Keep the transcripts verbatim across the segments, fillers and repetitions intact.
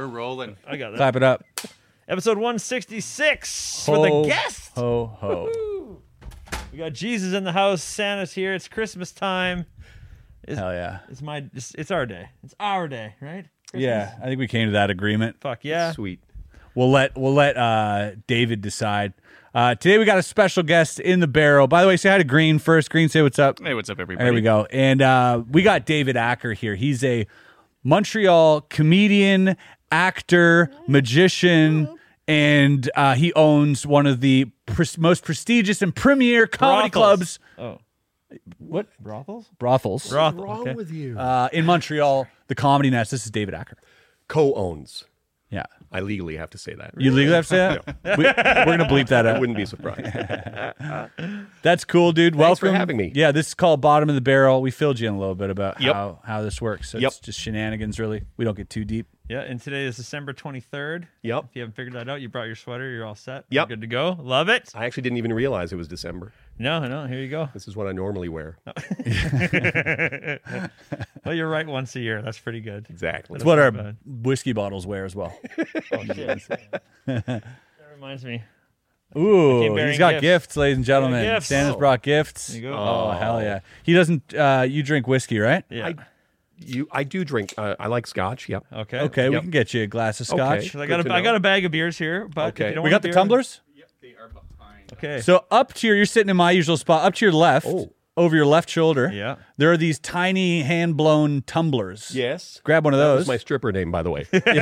We're rolling. I got that. Clap it up. Episode one sixty-six Ho, for the guest. Ho, ho. Woo. We got Jesus in the house. Santa's here. It's Christmas time. It's, Hell yeah. It's my. It's, it's our day. It's our day, right? Christmas? Yeah, I think we came to that agreement. Fuck yeah. Sweet. We'll let we'll let uh, David decide. Uh, today we got a special guest in the barrel. By the way, say hi to Green first. Green, say what's up. Hey, what's up, everybody? There we go. And uh, we got David Acker here. He's a Montreal comedian, actor, magician, and uh, he owns one of the pres- most prestigious and premier comedy Brothels. clubs. Oh, What? brothels? Brothels. Brothel. What's wrong Okay. with you? Uh, in Montreal, the Comedy Nest. This is David Acker. Co-owns. Yeah. I legally have to say that. You legally have to say that? We, we're going to bleep that I out. wouldn't be surprised. That's cool, dude. Thanks for Welcome. having me. Yeah, this is called Bottom of the Barrel. We filled you in a little bit about Yep. how, how this works. So Yep. it's just shenanigans, really. We don't get too deep. Yeah, and today is December twenty-third. Yep. If you haven't figured that out, you brought your sweater. You're all set. Yep. You're good to go. Love it. I actually didn't even realize it was December. No, no. Here you go. This is what I normally wear. Well, you're right once a year. That's pretty good. Exactly. It's what our not bad. whiskey bottles wear as well. Oh, shit. That reminds me. Ooh, Came bearing he's got gifts. gifts, ladies and gentlemen. Gifts. Santa's Oh. brought gifts. There you go. Oh, hell yeah. He doesn't, uh, you drink whiskey, right? Yeah. I, you, I do drink. Uh, I like scotch. Yep. Okay. Okay, we Yep. can get you a glass of Okay. scotch. 'Cause I Good got to a, I know. got a bag of beers here, but Okay. if you don't We want got a the beer- tumblers? Yep, they are behind. Okay. So up to your, you're sitting in my usual spot, up to your left, Oh. over your left shoulder, Yeah. there are these tiny hand-blown tumblers. Yes. Grab one of That those. was my stripper name, by the way. Tiny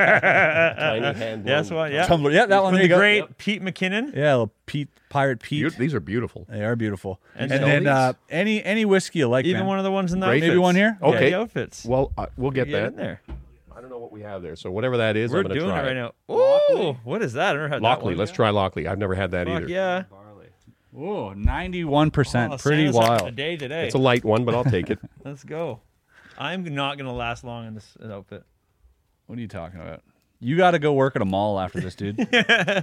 hand. Yeah, that's what. Yeah. Tumbler. Yeah, that one. From There the you go. great Pete McKinnon. Yeah, little Pete, Pirate Pete. Beau- These are beautiful. They are beautiful. And And, so then these- uh, any any whiskey you like, Even man. one of the ones in the Great outfits. Maybe one here? Yeah, Okay. the outfits. Well, uh, we'll get Get that. in there. I don't know what we have there. So whatever that is, We're I'm going to doing try it right now. Ooh, what is that? I never had that Lockley. one. Let's try Lockley. I've never had that Fuck either. yeah. Oh, ninety-one percent. Oh, Pretty Santa's having wild. a day today. It's a light one, but I'll take it. Let's go. I'm not going to last long in this outfit. What are you talking about? You got to go work at a mall after this, dude. Got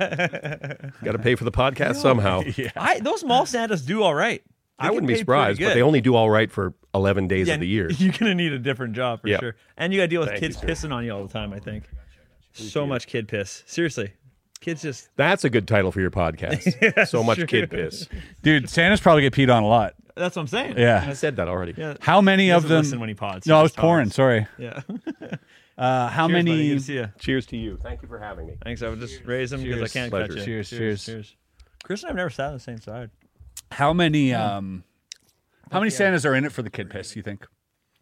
to pay for the podcast somehow. I Those mall Santas do all right. They I get wouldn't be paid surprised, pretty but good. they only do all right for eleven days Yeah, of the year. You're going to need a different job for Yeah. sure. And you got to deal with Thank kids you, sir. pissing on you all the time, I think. So much kid piss. Seriously. Kids just... That's a good title for your podcast. so much true. kid piss. Dude, Santa's probably get peed on a lot. That's what I'm saying. I Yeah. said that already. Yeah. How many He of doesn't them? listen when he pods. No, He I was just pouring. talks. Sorry. Yeah. Uh, how Cheers, buddy. many? Good to see you. Cheers to you. Thank you for having me. Thanks. I would just raise them because I Cheers. can't Pleasure. catch you. Cheers, Cheers. cheers. Chris and I have never sat on the same side. How many? Um, how many Santas are in it for the kid piss? You think?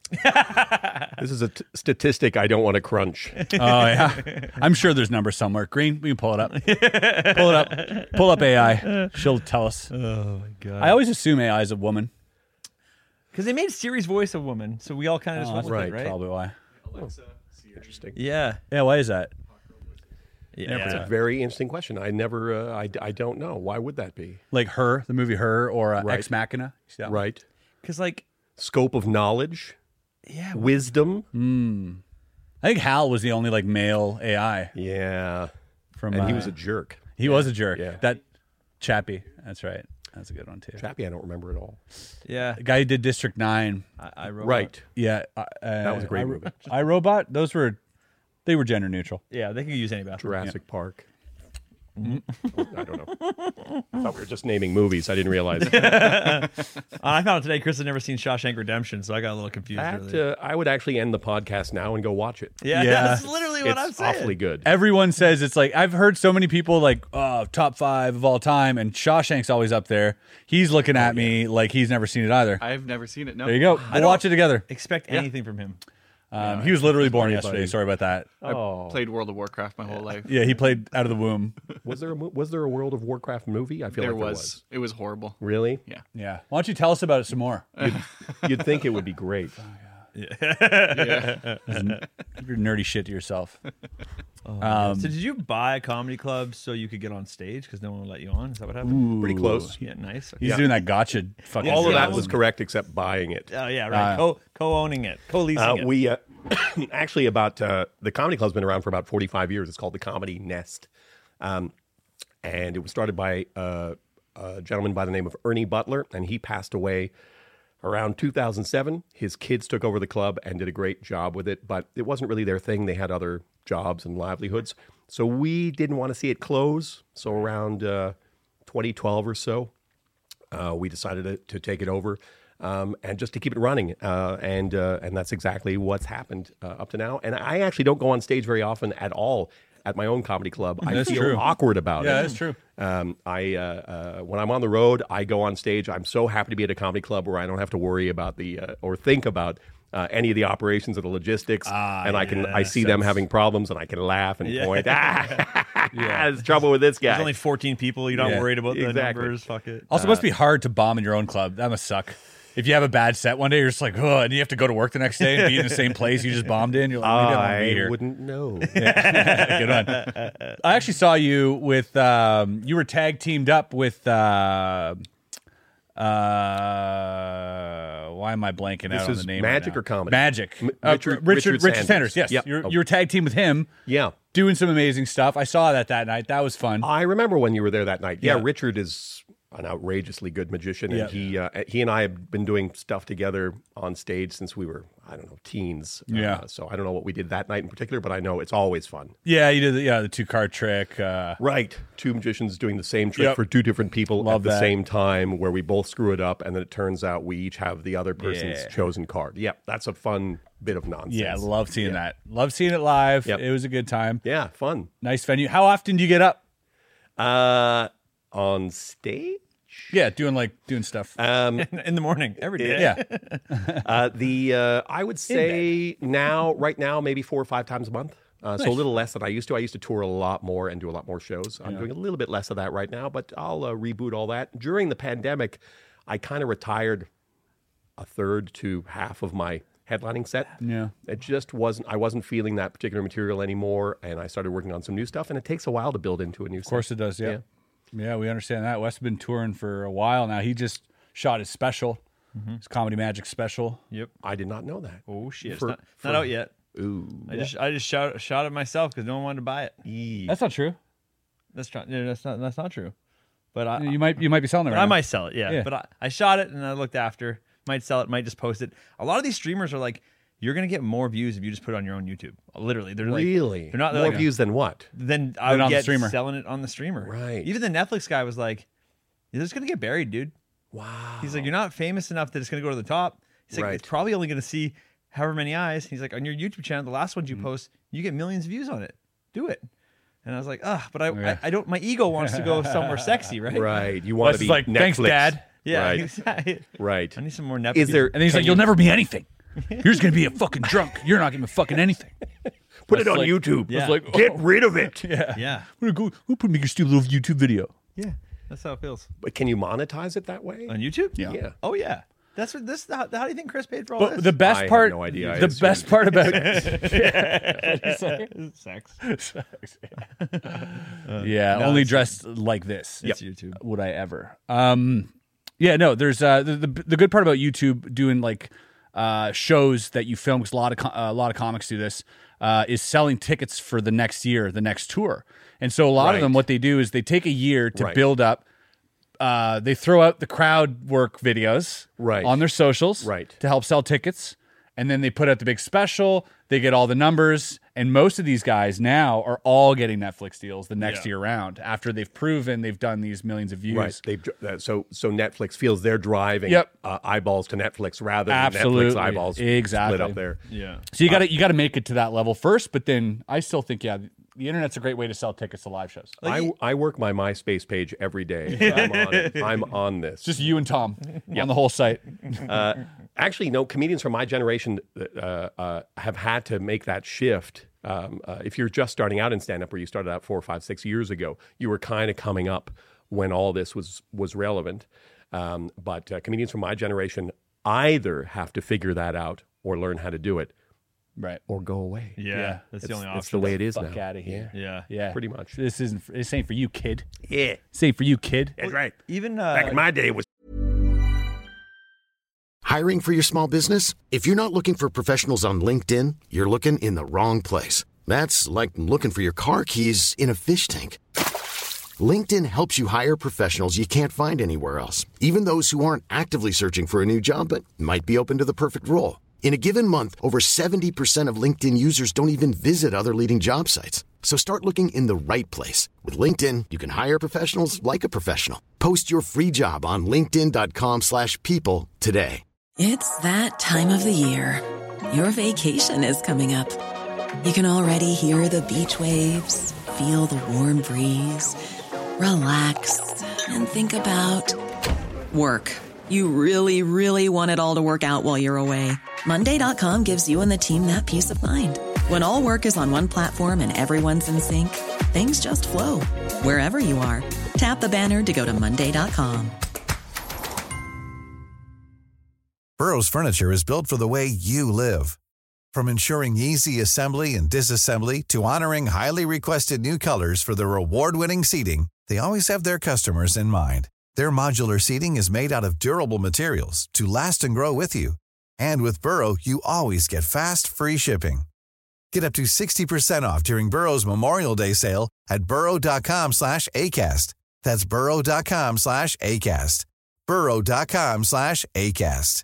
This is a t- statistic I don't want to crunch. Oh yeah, I'm sure there's numbers somewhere. Green, we can pull it up. Pull it up. Pull up A I. She'll tell us. Oh my god! I always assume A I is a woman. Because they made Siri's voice a woman, so we all kind of just Oh, went that's with right, it, right? Probably why. Alexa, Interesting. Yeah. Yeah, why is that? Yeah. Very interesting question. I never, uh, I, I don't know. Why would that be? Like Her, the movie Her, or uh, Right. Ex Machina? You see that one? Right. Because like, Scope of knowledge, yeah, wisdom. I think Hal was the only like male A I Yeah. from. And he uh, was a jerk. he was a jerk. Yeah. That Chappie. That's right. That's a good one too. Chappie, I don't remember at all. yeah. The guy who did District Nine. I, I wrote Right. Yeah, uh, that was a great movie. I Robot. Those were, they were gender neutral. Yeah, they can use any bathroom. Jurassic Park. I don't know. I thought we were just naming movies. I didn't realize that. I found out today Chris had never seen Shawshank Redemption, so I got a little confused. earlier. uh, I would actually end the podcast now and go watch it. yeah, Yeah. that's literally what it's I'm saying. awfully good. Everyone says it's like, I've heard so many people like, oh, top five of all time, and Shawshank's always up there. He's looking at me like he's never seen it either. I've never seen it. No. There you go. We'll don't- watch it together. Expect anything from him. Um, he was literally born funny, yesterday. buddy. Sorry about that. I Oh. played World of Warcraft my whole life. Yeah, he played out of the womb. Was there a mo- was there a World of Warcraft movie? I feel There like there was. was. It was horrible. Really? Yeah. Yeah. Why don't you tell us about it some more? You'd think it would be great. Yeah. Keep your nerdy shit to yourself. so did you buy a comedy club so you could get on stage because no one would let you on? Is that what happened? Pretty close. Yeah, nice. He's Yeah. doing that gotcha fucking. All of Yeah. that was correct except buying it. Oh yeah, right. Uh, Co co-owning it, co-leasing Uh, it. we uh, actually about uh, the comedy club's been around for about forty-five years. It's called the Comedy Nest, um, and it was started by uh, a gentleman by the name of Ernie Butler, and he passed away Around two thousand seven, his kids took over the club and did a great job with it, but it wasn't really their thing. They had other jobs and livelihoods. So we didn't want to see it close. So around uh, twenty twelve or so, uh, we decided to, to take it over um, and just to keep it running. Uh, and uh, and that's exactly what's happened uh, up to now. And I actually don't go on stage very often at all at my own comedy club. I That's feel true. awkward about Yeah, it. that's true. Um, I uh, uh, when I'm on the road, I go on stage. I'm so happy to be at a comedy club where I don't have to worry about the uh, or think about uh, any of the operations or the logistics, Ah, and I can yeah, I see them sense. having problems, and I can laugh and Yeah. point. Ah, there's trouble with this guy. There's only fourteen people. You're not Yeah, worried about the exactly. numbers. Fuck it. Also, it must be hard to bomb in your own club. That must suck. If you have a bad set one day, you're just like, oh, and you have to go to work the next day and be in the same place you just bombed in. You're like, maybe I don't want to be I here. wouldn't know. Good one. I actually saw you with, um, you were tag teamed up with, uh, uh, why am I blanking This out on is the name? Magic right now? or comedy? Magic. M- Uh, Richard- Richard, Richard Richard Sanders. Sanders. Yes. Yep. You're, Oh. you were tag team with him, Yeah. doing some amazing stuff. I saw that that night. That was fun. I remember when you were there that night. Yeah, Yeah. Richard is an outrageously good magician, and Yeah. he uh, he and I have been doing stuff together on stage since we were, I don't know, teens. Yeah. Uh, so I don't know what we did that night in particular, but I know it's always fun. Yeah, you did the, yeah, the two card trick. Uh, Right, two magicians doing the same trick Yep. for two different people Love at the that. same time, where we both screw it up, and then it turns out we each have the other person's Yeah. chosen card. Yeah, that's a fun bit of nonsense. yeah, love seeing that. Love seeing it live. Yep. It was a good time. Yeah, fun. Nice venue. How often do you get up? Uh, on stage. Yeah, doing like doing stuff. Um, In the morning, every day. yeah. Uh, the uh, I would say now, right now, maybe four or five times a month. Uh, So a little less than I used to. I used to tour a lot more and do a lot more shows. I'm doing a little bit less of that right now, but I'll uh, reboot all that. During the pandemic, I kind of retired a third to half of my headlining set. Yeah. It just wasn't. I wasn't feeling that particular material anymore, and I started working on some new stuff. And it takes a while to build into a new. Of course it does, yeah. Yeah, we understand that. Wes has been touring for a while now. He just shot his special, his Comedy Magic special. Yep. I did not know that. Oh shit! It's For- not, for- not out yet. Ooh. I just I just shot shot it myself because no one wanted to buy it. Yee. That's not true. That's not. No, that's not. That's not true. But I You might you might be selling it But right I now. might sell it, yeah. Yeah. But I, I shot it and I looked after. Might sell it, might just post it. A lot of these streamers are like, you're gonna get more views if you just put it on your own YouTube. Literally, they're like, Really? they're not they're more like, views than what? Then I Than would on the get streamer. selling it on the streamer. Right. Even the Netflix guy was like, "You're just gonna get buried, dude." Wow. He's like, "You're not famous enough that it's gonna go to the top." He's like, Right. "It's probably only gonna see however many eyes." He's like, "On your YouTube channel, the last ones you Mm-hmm. post, you get millions of views on it. Do it." And I was like, "Ah, but I, Yeah. I, I don't. My ego wants to go somewhere sexy, right?" Right. You Wes want is to be like, Netflix. "Thanks, Dad." Yeah. Right. exactly. Right. I need some more Netflix. Is there? And then he's can like, you "You'll never be anything. You're just gonna be a fucking drunk. You're not gonna be fucking anything." put it That's on like- YouTube? Yeah. It's like, Get rid of it. yeah, Yeah. I'm gonna go. We'll put make a stupid little YouTube video. Yeah. That's how it feels. But can you monetize it that way? On YouTube? Yeah. Yeah. Oh yeah. That's what this. How, how do you think Chris paid for all But this? the best I have part, no idea. I the assumed- best part about sex. yeah, No, only it's- dressed like this. It's YouTube. Would I ever? Um, yeah, no. There's uh, the, the the good part about YouTube doing like uh, shows that you film, because a lot of co- uh, a lot of comics do this, uh, is selling tickets for the next year, the next tour. And so a lot of them, Right. what they do is they take a year to Right. build up. Uh, they throw out the crowd work videos Right. on their socials Right. to help sell tickets. And then they put out the big special. They get all the numbers. And most of these guys now are all getting Netflix deals the next Yeah. year round after they've proven they've done these millions of views. Right. They've dr- uh, so so Netflix feels they're driving Yep. uh, eyeballs to Netflix rather than Absolutely. Netflix eyeballs Exactly. split up there. Yeah. So you got to you got to make it to that level first. But then I still think, yeah, the internet's a great way to sell tickets to live shows. I, I work my MySpace page every day. So I'm on it. I'm on this. Just you and Tom on the whole site. Uh, actually, no, comedians from my generation uh, uh, have had to make that shift. Um, uh, if you're just starting out in stand-up, or you started out four, five, six years ago, you were kind of coming up when all this was was relevant. Um, but uh, comedians from my generation either have to figure that out or learn how to do it, Right. or go away. Yeah. Yeah. That's It's, the only it's option. the way it is Fuck now. outta here. Yeah. Yeah. Pretty much. This isn't. This ain't for you, kid. Yeah, This ain't for you, kid. that's right. Even uh, Back in my day, it was Hiring for your small business? If you're not looking for professionals on LinkedIn, you're looking in the wrong place. That's like looking for your car keys in a fish tank. LinkedIn helps you hire professionals you can't find anywhere else, even those who aren't actively searching for a new job but might be open to the perfect role. In a given month, over seventy percent of LinkedIn users don't even visit other leading job sites. So start looking in the right place. With LinkedIn, you can hire professionals like a professional. Post your free job on linkedin.com slash people today. It's that time of the year. Your vacation is coming up. You can already hear the beach waves, feel the warm breeze, relax, and think about work. You really, really want it all to work out while you're away. Monday dot com gives you and the team that peace of mind. When all work is on one platform and everyone's in sync, things just flow. Wherever you are, tap the banner to go to monday dot com. Burrow's furniture is built for the way you live. From ensuring easy assembly and disassembly to honoring highly requested new colors for their award-winning seating, they always have their customers in mind. Their modular seating is made out of durable materials to last and grow with you. And with Burrow, you always get fast, free shipping. Get up to sixty percent off during Burrow's Memorial Day sale at burrow.com slash ACAST. That's burrow.com slash ACAST. burrow.com slash ACAST.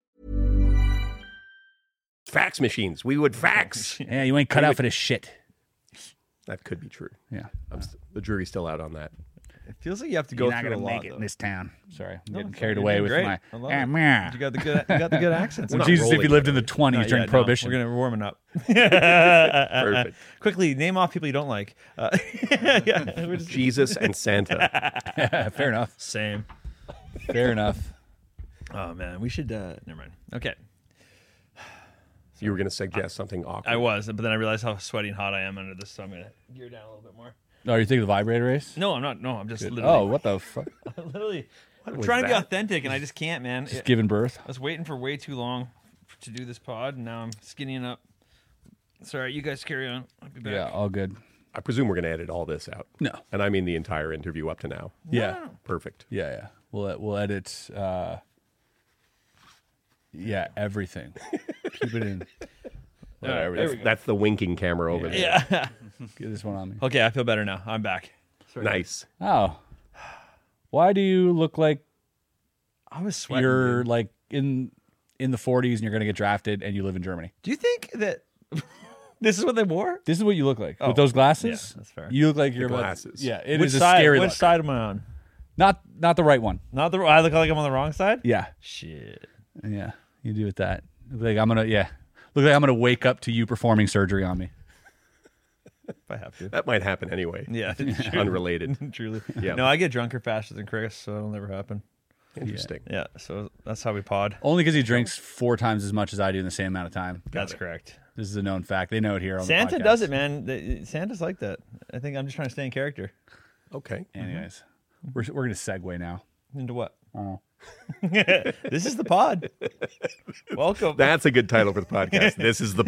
Fax machines. We would fax. Yeah, you ain't cut out for this shit. That could be true. Yeah. I'm st- the jury's still out on that. It feels like you have to go You're not through gonna a lot, make it though. in this town. Sorry, I'm No, getting it's carried fine. away You're with doing my. great. I love Ah, it. meh. You got the good. You got the good accents. We're not Jesus, if you rolling lived in the together. twenties Not during yet, no. Prohibition. We're gonna we're warming up. Perfect. Quickly, name off people you don't like. Uh, yeah, we're just- Jesus and Santa. Fair enough. Same. Fair enough. Oh man, we should. Uh, never mind. Okay, You were going to suggest something awkward. I was, but then I realized how sweaty and hot I am under this, so I'm gonna gear down a little bit more. Oh, you think the vibrator race? No, I'm not. No, I'm just literally. Oh, what the fuck? literally. I'm was trying to be that? authentic, and I just can't, man. Just It- giving birth. I was waiting for way too long to do this pod, and now I'm skinnying up. Sorry, you guys carry on. I'll be back. Yeah, all good. I presume we're going to edit all this out. No. And I mean the entire interview up to now. Yeah, Perfect. yeah, yeah. We'll we'll edit. Uh, yeah, everything. Keep it in. Whatever. That's, that's the winking camera over there. Yeah. Get this one on me. Okay, I feel better now. I'm back. Nice. Oh, why do you look like I was sweating. you're dude. like in in the forties and you're gonna get drafted and you live in Germany? Do you think that this is what they wore? This is what you look like Oh, with those glasses. yeah, that's fair. You look like you're about- glasses. yeah, it is which a side? scary Which look. side am I on? Not not the right one. Not the. I look like I'm on the wrong side. Yeah, Shit. yeah. You do with that. Look like I'm gonna yeah. Look like I'm gonna wake up to you performing surgery on me. If I have to. That might happen anyway. Yeah. Unrelated. Truly. Yeah. No, I get drunker faster than Chris, so it'll never happen. Interesting. Yeah. So that's how we pod. Only because he drinks four times as much as I do in the same amount of time. That's correct. This is a known fact. They know it here on Santa the podcast. does it, man. They- Santa's like that. I think I'm just trying to stay in character. Okay. Anyways, we're we're gonna segue now. Into what? I don't know. This is the pod. Welcome. That's a good title for the podcast. This is the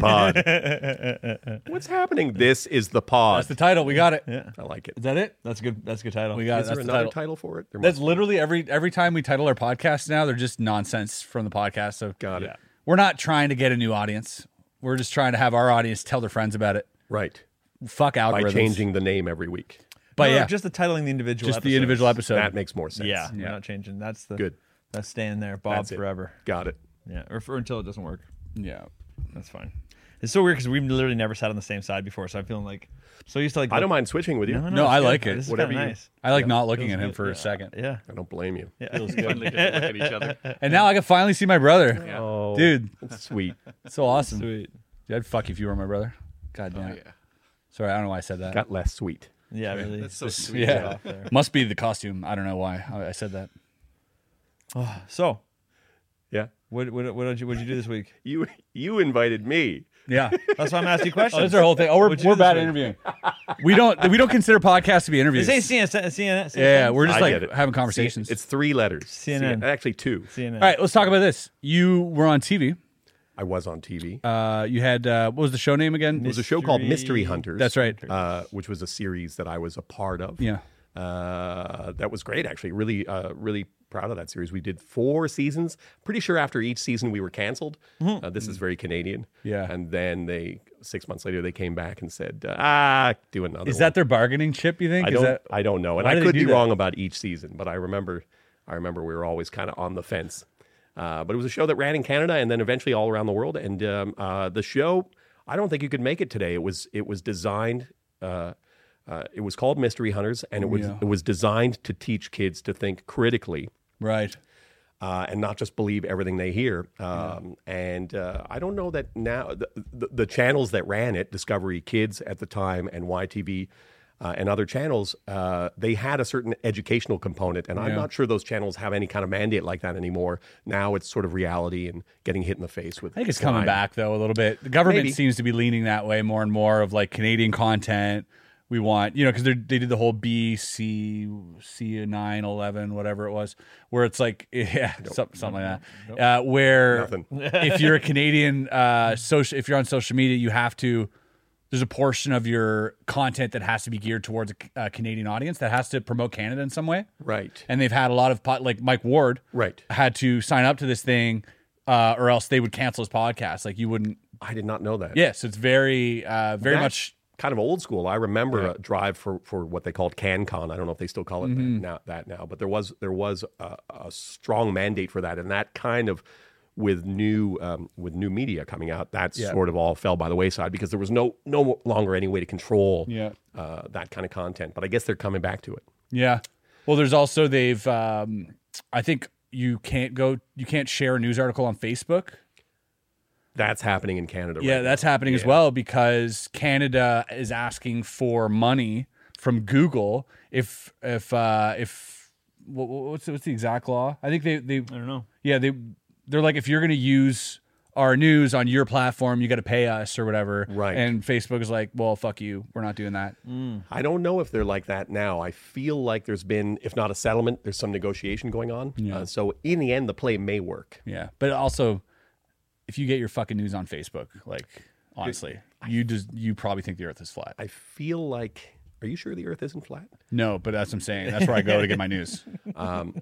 pod. What's happening? This is the pod. That's the title. We got it. Is I like it. that it? That's a good. That's a good title. We got Is it. there That's the another title. title for it? There That's must- literally every every time we title our podcast now, they're just nonsense from the podcast. So Got it. we're not trying to get a new audience. We're just trying to have our audience tell their friends about it. Right. Fuck algorithms. By changing the name every week. But No, yeah, just the titling the individual. just the episodes. individual episode. That makes more sense. Yeah, Yeah. we're not changing. That's the Good. That's staying there, Bob That's it. forever. Got it. Yeah, or for until it doesn't work. yeah. That's fine. It's so weird because we've literally never sat on the same side before, so I'm feeling like so used to like. I don't mind switching with you. No, no, No, it's I good. like it. This is Whatever kinda you- nice. I like not looking at him good. for Yeah. a second. Yeah, I don't blame you. yeah. Finally get to look at each other. And now I can finally see my brother. Oh, Dude, that's sweet. so awesome. Sweet. Dude, I'd fuck you if you were my brother. God damn Oh, it. yeah. Sorry, I don't know why I said that. Got less sweet. Yeah, really. That's so sweet. yeah. off there. Must be the costume. I don't know why I I said that. So, Yeah. what what what did you what did you do this week? You you invited me. Yeah. That's why I'm asking you Oh, questions. that's our whole thing. Oh, we're, What'd you we're do this bad at week? interviewing. We don't we don't consider podcasts to be interviews. Say C N N. C N N. Yeah, we're just I like get it. having conversations. It's three letters. C N N. C- Actually, two. C N N. All right, let's talk about this. You were on T V. I was on T V. Uh, you had uh, what was the show name again? It was a show called Mystery- Mystery Hunters. That's right. Uh, which was a series that I was a part of. Yeah. Uh, that was great, actually. Really, uh, really proud of that series. We did four seasons. Pretty sure after each season we were canceled. Mm-hmm. Uh, this is very Canadian. Yeah. And then they six months later they came back and said, uh, "Ah, do another." Is one. that their bargaining chip? You think? I Is don't. that- I don't know, and Why I do they could do be that? wrong about each season, but I remember, I remember we were always kind of on the fence. Uh, but it was a show that ran in Canada and then eventually all around the world. And um, uh, the show, I don't think you could make it today. It was it was designed. Uh, uh, it was called Mystery Hunters, and it was Yeah. it was designed to teach kids to think critically. Right. Uh, and not just believe everything they hear. Um, And uh, I don't know that now the, the, the channels that ran it, Discovery Kids at the time and Y T V uh, and other channels, uh, they had a certain educational component. And I'm Yeah. not sure those channels have any kind of mandate like that anymore. Now it's sort of reality and getting hit in the face with. I think it's coming crime. back though a little bit. The government Maybe. seems to be leaning that way more and more of like Canadian content. We want, you know, because they did the whole B, C, C nine, eleven, whatever it was, where it's like, yeah, something, something like that. Uh, where Nothing. if you're a Canadian, uh, social, if you're on social media, you have to. There's a portion of your content that has to be geared towards a, a Canadian audience that has to promote Canada in some way. Right. And they've had a lot of pod, like Mike Ward, Right. had to sign up to this thing, uh, or else they would cancel his podcast. Like you wouldn't. I did not know that. Yes, it's very, uh, very That's much. kind of old school. I remember a drive for, for what they called CanCon. I don't know if they still call it Mm-hmm. that, now, that now, but there was there was a, a strong mandate for that, and that kind of with new um, with new media coming out, that Yeah. sort of all fell by the wayside because there was no no longer any way to control Yeah. uh, that kind of content. But I guess they're coming back to it. Yeah. Well, there's also they've. Um, I think you can't go. You can't share a news article on Facebook. That's happening in Canada. Yeah, right that's now. happening as Yeah. well because Canada is asking for money from Google if if uh, if what, what's the, what's the exact law? I think they they I don't know. yeah they they're like if you're going to use our news on your platform, you got to pay us or whatever. Right. And Facebook is like, well, fuck you, we're not doing that. I don't know if they're like that now. I feel like there's been, if not a settlement, there's some negotiation going on. Yeah. Uh, so in the end, the play may work. Yeah, but also, if you get your fucking news on Facebook, like honestly, you just you probably think the Earth is flat. I feel like. Are you sure the Earth isn't flat? No, but that's what I'm saying. That's where I go to get my news. Um,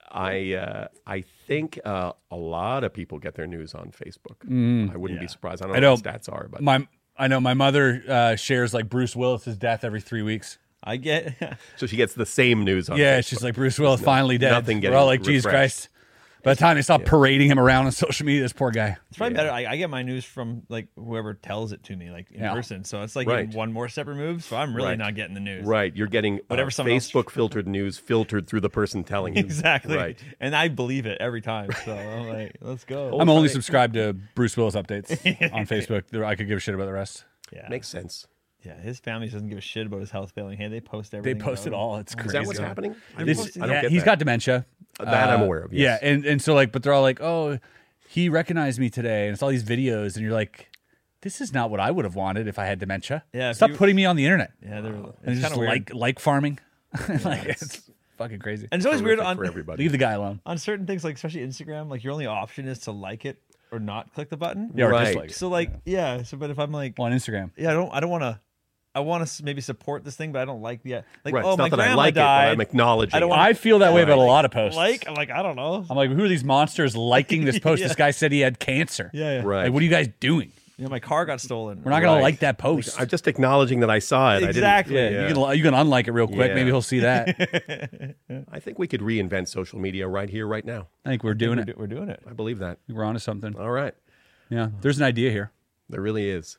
I uh, I think uh, a lot of people get their news on Facebook. I wouldn't be surprised. I don't I know know what the stats are, but My I know my mother uh, shares like Bruce Willis's death every three weeks. I get. so she gets the same news on. Yeah, Facebook. she's like Bruce Willis finally dead. nothing We're getting all like, Jesus refreshed. Christ. By the time they stop parading him around on social media, this poor guy. It's probably better. I, I get my news from like whoever tells it to me, like in Yeah. person. So it's like Right. even one more step removed. So I'm really Right. not getting the news. Right, you're getting Whatever uh, someone else- Facebook filtered news filtered through the person telling you. Exactly. Right. And I believe it every time. So I'm like, let's go. I'm only subscribed to Bruce Willis updates on Facebook. There- I could give a shit about the rest. yeah. Makes sense. yeah. His family doesn't give a shit about his health failing. Hey, they post They everything. post it about all. It's Is crazy. that what's happening? I, This- don't- I don't yeah, get he's that. got dementia. That I'm aware of. Yes. Yeah, and, and so like, but they're all like, oh, he recognized me today, and it's all these videos, and you're like, this is not what I would have wanted if I had dementia. Yeah, if stop you- putting me on the internet. Yeah, they're And it's just kind of weird. like like farming, like it's fucking crazy. and it's always weird Horrific on for everybody. Leave the guy alone. on certain things, like especially Instagram. Like your only option is to like it or not click the button. Yeah, or Right. dislike it. So like, yeah. So, but if I'm like, on Instagram. yeah, I don't, I don't want to. I want to maybe support this thing, but I don't like the like. Right. Oh, it's my not that I grandma like died. it, but I'm acknowledging. I don't it. want- I feel that way about a Right. lot of posts. like, I'm like, I don't know. I'm like, who are these monsters liking this post? Yeah. This guy said he had cancer. Yeah, yeah. Right. Like, what are you guys doing? You know, my car got stolen. We're not gonna Right. like that post. I'm just acknowledging that I saw it. Exactly. I yeah, didn't, you can you can unlike it real quick. Yeah. Maybe he'll see that. I think we could reinvent social media right here, right now. I think we're doing we're, it. do- we're doing it. I believe that. We're onto something. All right. Yeah, there's an idea here. There really is.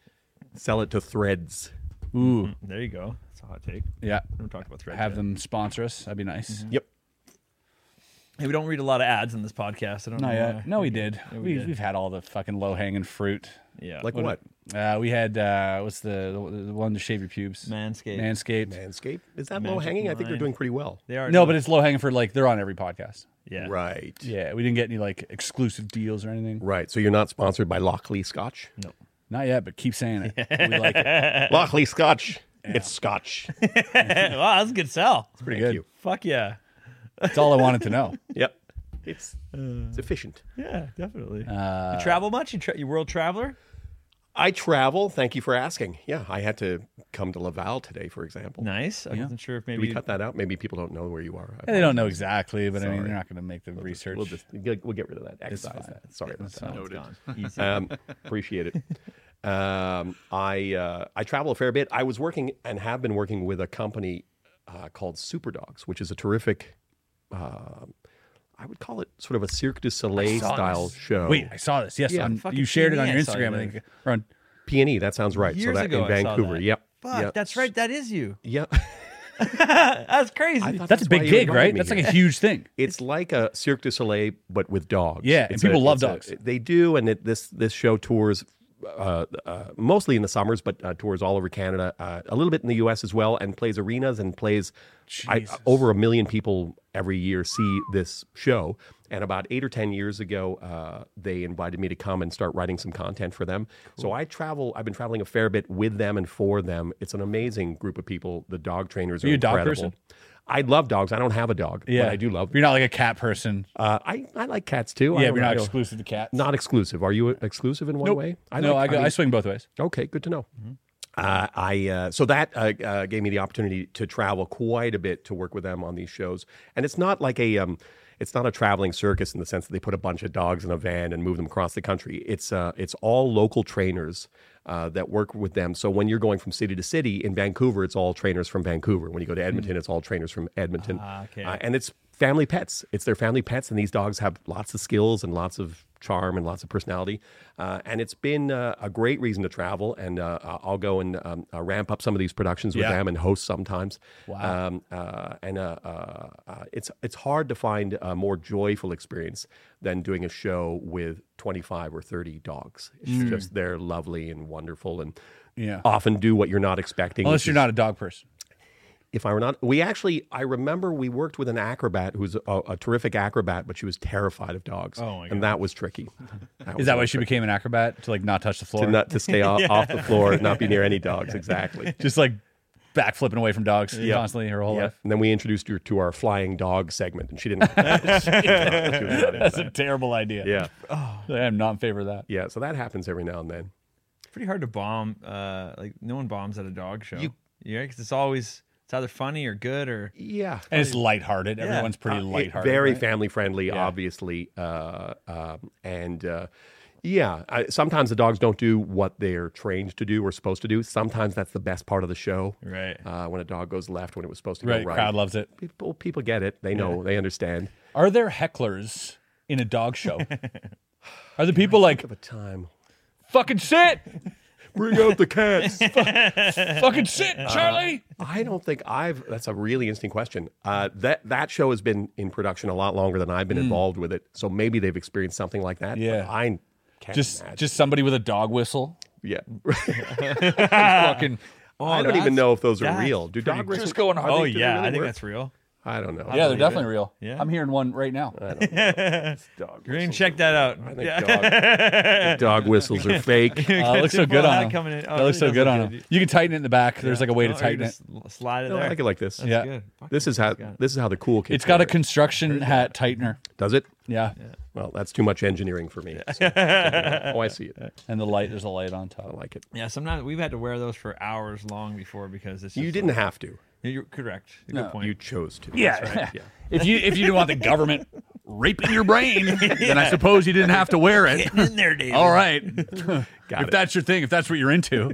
Sell it to Threads. Ooh, There you go. That's a hot take. yeah. We haven't talked about Threads. Have yet. them sponsor us. That'd be nice. Yep. Hey, we don't read a lot of ads in this podcast. I don't Not know. yet. why. No, we did. Yeah, we we, did. We've had all the fucking low hanging fruit. Yeah. Like what? Uh, we had uh, what's the, the the one to shave your pubes? Manscaped. Manscaped. Manscaped. Is that Magic low hanging? I think they're line. doing pretty well. They are. No, but it's low hanging fruit. Like they're on every podcast. yeah. Right. Yeah, we didn't get any like exclusive deals or anything. Right. So you're not sponsored by Lockley Scotch? No. Not yet, but keep saying it. We like it. Lockley Scotch. It's Scotch. wow, that's a good sell. Pretty Thank good. you. Fuck yeah. That's all I wanted to know. Yep. It's it's efficient. Yeah, definitely. Uh, you travel much? You tra- you world traveler? I travel. Thank you for asking. Yeah, I had to come to Laval today, for example. Nice. I Yeah. wasn't sure if Did maybe we you- cut that out? Maybe people don't know where you are. I Yeah, they don't know apologize. exactly, but I mean, Sorry. they're not going to make the We'll just- research. We'll just we'll we'll get rid of that. It's Excise fine. that. Sorry about It's that. gone. It's gone. Easy. Um, appreciate it. Um, I uh, I travel a fair bit. I was working and have been working with a company uh, called Super Dogs, which is a terrific. Uh, I would call it sort of a Cirque du Soleil saw style this. show. Wait, I saw this. Yes, Yeah. on, Fucking you shared it P on and your E I saw you Instagram. I there. think. Or on, P and E. That sounds right. Years so that ago, in I saw Vancouver. that. Yep. Fuck, Yep. that's right. That is you. Yep. That's crazy. I thought that's a why big you gig, invited right? me That's here. like a huge thing. It's like a Cirque du Soleil, but with dogs. Yeah, and It's people love it's a- dogs. they do, and it, this this show tours uh, uh, mostly in the summers, but uh, tours all over Canada, uh, a little bit in the U S as well, and plays arenas and plays. I, Jesus. over a million people every year see this show. And about eight or ten years ago, uh, they invited me to come and start writing some content for them. So I travel. I've been traveling a fair bit with them and for them. It's an amazing group of people. The dog trainers are, Are you a dog incredible. person? I love dogs. I don't have a dog, Yeah, but I do love them. You're not like a cat person. Uh, I, I like cats too. I Yeah, don't but you're not know. exclusive to cats. Not exclusive. Are you exclusive in one Nope. way? no, like- I go. I, mean- swing both ways. Okay, good to know. Uh, I uh, so that uh, uh, gave me the opportunity to travel quite a bit to work with them on these shows, and it's not like a um, it's not a traveling circus in the sense that they put a bunch of dogs in a van and move them across the country. It's uh, it's all local trainers uh, that work with them. So when you're going from city to city in Vancouver, it's all trainers from Vancouver. When you go to Edmonton, it's all trainers from Edmonton, Ah, okay. uh, and it's family pets. It's their family pets, and these dogs have lots of skills and lots of charm and lots of personality. Uh, and it's been uh, a great reason to travel. And uh, I'll go and um, uh, ramp up some of these productions with Yeah. them and host sometimes. Wow. Um, uh, and uh, uh, uh, it's it's hard to find a more joyful experience than doing a show with twenty-five or thirty dogs. It's Mm. just they're lovely and wonderful and Yeah. often do what you're not expecting. Unless which you're is- not a dog person. if I were not, we actually, I remember we worked with an acrobat who's a, a terrific acrobat, but she was terrified of dogs. Oh, my And that was tricky. That was Is that a why little she tricky. became an acrobat to like not touch the floor? To, not, to stay off, off the floor, not be near any dogs, exactly. Just like backflipping away from dogs constantly her whole Yeah. life. And then we introduced her to our flying dog segment, and she didn't. she was not- she was not into That's a that. terrible idea. Yeah, I am not in favor of that. yeah. So that happens every now and then. It's pretty hard to bomb. Uh, like no one bombs at a dog show. You- yeah, because it's always it's either funny or good or Yeah, And it's lighthearted. Everyone's pretty Uh, it- lighthearted. very right? family friendly, Yeah. obviously, uh, um, and uh, yeah. I, sometimes the dogs don't do what they're trained to do or supposed to do. Sometimes that's the best part of the show. right. Uh, when a dog goes left when it was supposed to Right. go right. Crowd loves it. People, people get it. They know. They understand. Are there hecklers in a dog show? Are the people like, Think of a time. fucking sit? Bring out the cats. Fucking sit, Charlie? I don't think I've. That's a really interesting question. Uh, that that show has been in production a lot longer than I've been involved with it. So maybe they've experienced something like that. but Yeah. I can't just imagine. just somebody with a dog whistle. yeah. Fucking I don't even that's- know if those are that's real. Do dog whistles? just going are Oh they- do they yeah, really I think work? that's real. I don't know. Yeah, they're believe definitely it. real. Yeah. I'm hearing one right now. I don't know. Dog You're gonna whistles check are- that out. I think Yeah. dog, I think dog whistles are fake. Uh, it looks so good on him. Coming in. Oh, that looks it so does good look on him. You can tighten it in the back. There's like a way to Oh, or you tighten it. just l- Slide it No, there. I like it like this. That's Yeah. good. Fuck This yeah, is how got it. this is how the cool kids. It's got do a it. construction hat tightener. Does it? Yeah. Well, that's too much engineering for me. So- oh, I see it. And the light, there's a light on I top. like it. Yeah, sometimes we've had to wear those for hours long before because it's. You just didn't like- have to. You're correct. Good No. point. You chose to. Yeah. That's right. Yeah. If you if you didn't want the government raping your brain, then I suppose you didn't have to wear it. in there, David. All right. Got if it. that's your thing, if that's what you're into.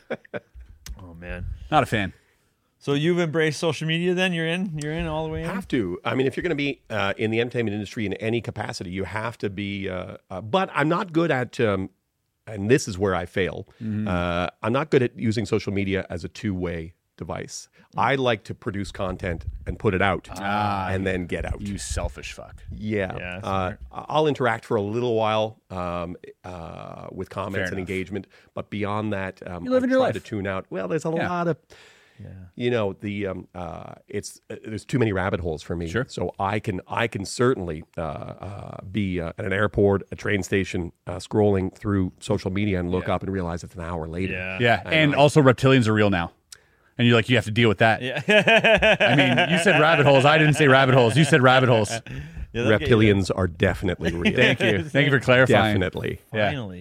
Oh man. Not a fan. So you've embraced social media, then you're in. You're in all the way in. Have to. I mean, if you're going to be uh, in the entertainment industry in any capacity, you have to be. Uh, uh, but I'm not good at, um, and this is where I fail. Uh, I'm not good at using social media as a two-way device. I like to produce content and put it out, and then get out. You selfish fuck. Yeah, Yeah, that's uh, I'll interact for a little while um, uh, with comments and enough. engagement, but beyond that, um, You're living I your try life. to tune out. Well, there's a Yeah. lot of, you know, the um, uh, it's uh, there's too many rabbit holes for me. Sure. So I can I can certainly uh, uh, be uh, at an airport, a train station, uh, scrolling through social media and look up and realize it's an hour later. Yeah. Yeah. And also reptilians are real now. And you're like, you have to deal with that. Yeah. I mean, you said rabbit holes. I didn't say rabbit holes. You said rabbit holes. Yeah, they'll get you there. Reptilians are definitely real. Thank you. Thank you for clarifying. Definitely. Yeah. Finally.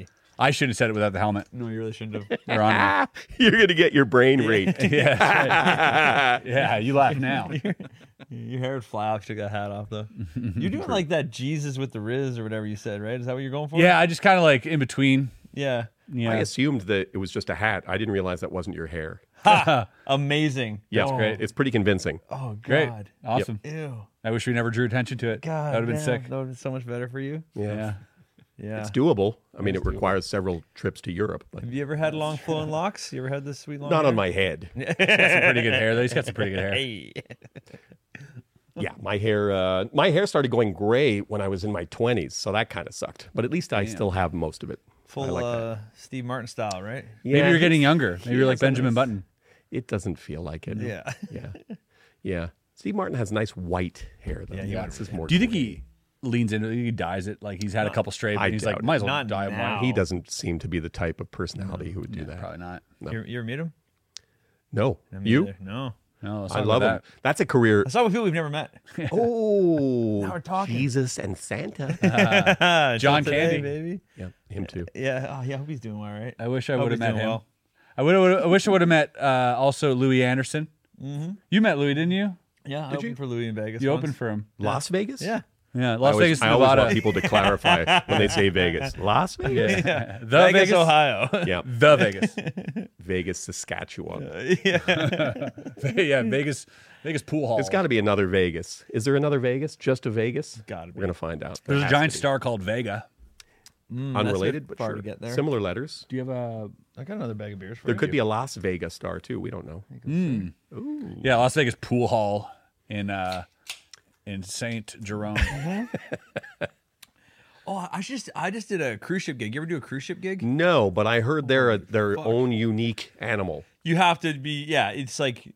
I should have said it without the helmet. No, you really shouldn't have. They're on You're going to get your brain raped. me. Yeah, that's right. Yeah, you laugh now. Your hair would fly off. You took that hat off though. You're doing like that Jesus with the Riz or whatever you said, right? Is that what you're going for? Yeah, I just kind of like in between. Yeah. Yeah, I assumed that it was just a hat. I didn't realize that wasn't your hair. Ha! Amazing. Yeah, oh. great. It's pretty convincing. Oh great, God. awesome. Ew. I wish we never drew attention to it. God. that would have been damn, sick. That would have been so much better for you. Yeah. Yeah. Yeah. It's doable. I mean, it requires several trips to Europe, but Have you ever had long flowing locks? You ever had this sweet long? not hair? on my head. He's got some pretty good hair though. He's got some pretty good hair. Hey. Yeah, my hair uh, my hair started going gray when I was in my twenties, so that kind of sucked. But at least I still have most of it. Full I like that. uh, Steve Martin style, right? Maybe Yeah, you're getting it's- younger. Maybe you're like has a Benjamin nice- Button. It doesn't feel like it. Yeah. Yeah. Yeah. Steve Martin has nice white hair, though. Yeah, he this is more. Do you think he leans into it? He dyes it? Like he's had a couple straight, I and he's like, doubt might as well Not dye him now. white. He doesn't seem to be the type of personality who would do Yeah, that. probably not. No. You, you ever meet him? No. No, me You? either. No. No, let's I not love do him. that. That's a career. I saw with people we've never met. Oh, Now we're talking. Jesus and Santa. John Till today, Candy. baby. yeah, him too. Yeah. Oh, yeah. I hope he's doing well, right? I wish I Hope would have he's met doing him. well. I would. I wish I would have met uh, also Louis Anderson. Mm-hmm. You met Louis, didn't you? Yeah. I Did opened you? for Louis in Vegas. You once. opened for him. Las Vegas? Yeah. Yeah, I Las always, Vegas, I always Nevada. want people to clarify when they say Vegas. Las Vegas? Yeah. the Vegas, Vegas, Ohio. Yeah. the Vegas. Vegas, Saskatchewan. yeah. yeah, Vegas. Vegas pool hall. There's got to be another Vegas. Is there another Vegas? Just a Vegas? Gotta be. We're going to find out. There's There a has giant to be. star called Vega. Unrelated, but far sure. to get there. Similar letters. Do you have a? I got another bag of beers for There you. could be a Las Vegas star, too. We don't know. Yeah, Las Vegas pool hall in uh, in Saint Jerome. Oh, I just I just did a cruise ship gig. You ever do a cruise ship gig? No, but I heard they're a, their own unique animal. You have to be. Yeah, it's like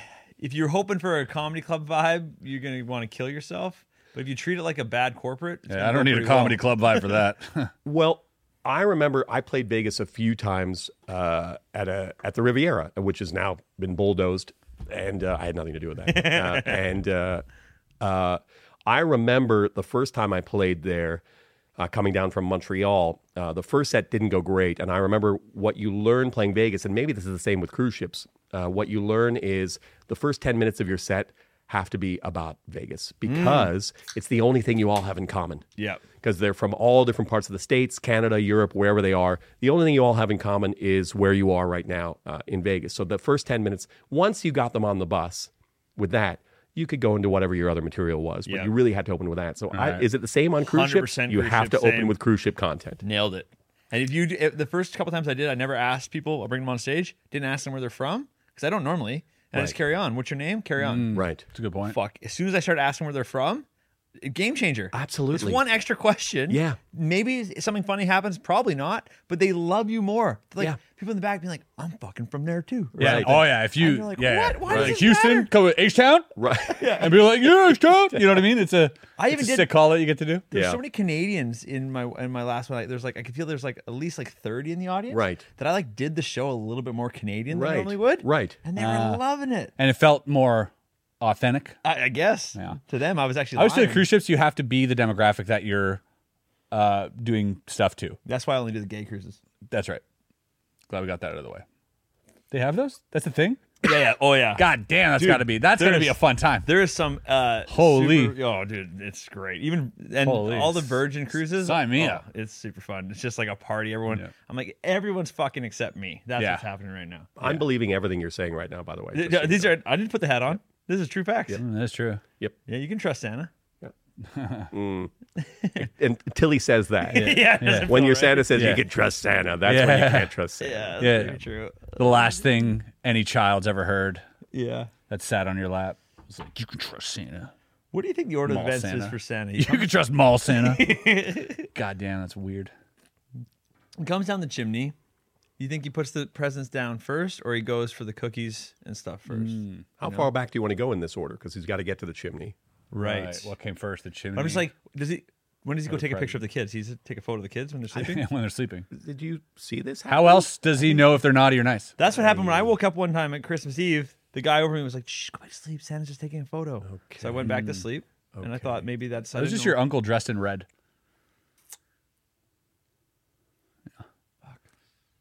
if you're hoping for a comedy club vibe, you're gonna want to kill yourself. But if you treat it like a bad corporate, it's Yeah, gonna I don't go need a pretty comedy well. club vibe for that. Well, I remember I played Vegas a few times uh, at a at the Riviera, which has now been bulldozed, and uh, I had nothing to do with that. uh, and uh, uh, I remember the first time I played there, uh, coming down from Montreal. Uh, the first set didn't go great, and I remember what you learn playing Vegas, and maybe this is the same with cruise ships. Uh, what you learn is the first ten minutes of your set have to be about Vegas because it's the only thing you all have in common. Yeah. Because they're from all different parts of the States, Canada, Europe, wherever they are. The only thing you all have in common is where you are right now uh, in Vegas. So the first ten minutes, once you got them on the bus with that, you could go into whatever your other material was, but Yeah. you really had to open with that. So I, right. is it the same on cruise ships? one hundred percent You cruise have ship, to open same. with cruise ship content. Nailed it. And if you if the first couple times I did, I never asked people. I bring them on stage. Didn't ask them where they're from because I don't normally. And I just Right. carry on. What's your name? Carry on. Right. That's a good point. Fuck. As soon as I started asking where they're from, a game changer. Absolutely. It's one extra question. Yeah. Maybe something funny happens. Probably not. But they love you more. Like Yeah. people in the back being like, "I'm fucking from there too." Yeah. Right. Oh yeah. If you And you're like, yeah, what? yeah. Why does like this Houston, matter? go to H Town, Right. and be like, yeah, H Town. You know what I mean? It's a. I even it's a did- sick call that you get to do. There's Yeah. so many Canadians in my in my last one. Like, there's like I could feel there's like at least like thirty in the audience. Right. That I like did the show a little bit more Canadian than I Right. normally would. Right. And they were loving it. And it felt more authentic. I, I guess. Yeah. To them, I was actually. I would say lying. cruise ships, you have to be the demographic that you're uh, doing stuff to. That's why I only do the gay cruises. That's right. Glad we got that out of the way. They have those? That's a thing? Yeah. yeah. Oh yeah. God damn, that's Dude, got to be. That's going to there's- be a fun time. There is some uh Holy. super- oh dude, it's great. Even and Holy. all the Virgin cruises. Sign me oh, up. It's super fun. It's just like a party. Everyone Yeah. I'm like, everyone's fucking except me. That's Yeah. what's happening right now. I'm believing everything you're saying right now, by the way. Th- just so you These know. are I didn't put the hat on. This is true facts. Mm, that's true. Yep. Yeah, you can trust Santa. And Tilly says that. yeah. doesn't When feel your right. Santa says Yeah. you can trust Santa, that's when Yeah. you can't trust Santa. Yeah, that's Yeah. very true. The last thing any child's ever heard Yeah. that sat on your lap was like, you can trust Santa. What do you think the order of Mall events Santa. is for Santa? You He can trust mall Santa. God damn, that's weird. comes down the chimney. You think he puts the presents down first, or he goes for the cookies and stuff first? How far back do you want to go in this order? Because he's got to get to the chimney. Right. What came first, the chimney? I'm just like, does he? When does he go Or take a present. picture of the kids? He's take a photo of the kids when they're sleeping. when they're sleeping. Did you see this? How else does he know if they're naughty or nice? That's what happened when I woke up one time at Christmas Eve. The guy over me was like, "Shh, go back to sleep. Santa's just taking a photo." So I went back to sleep, and I thought maybe that's. I That was didn't just know- your uncle dressed in red.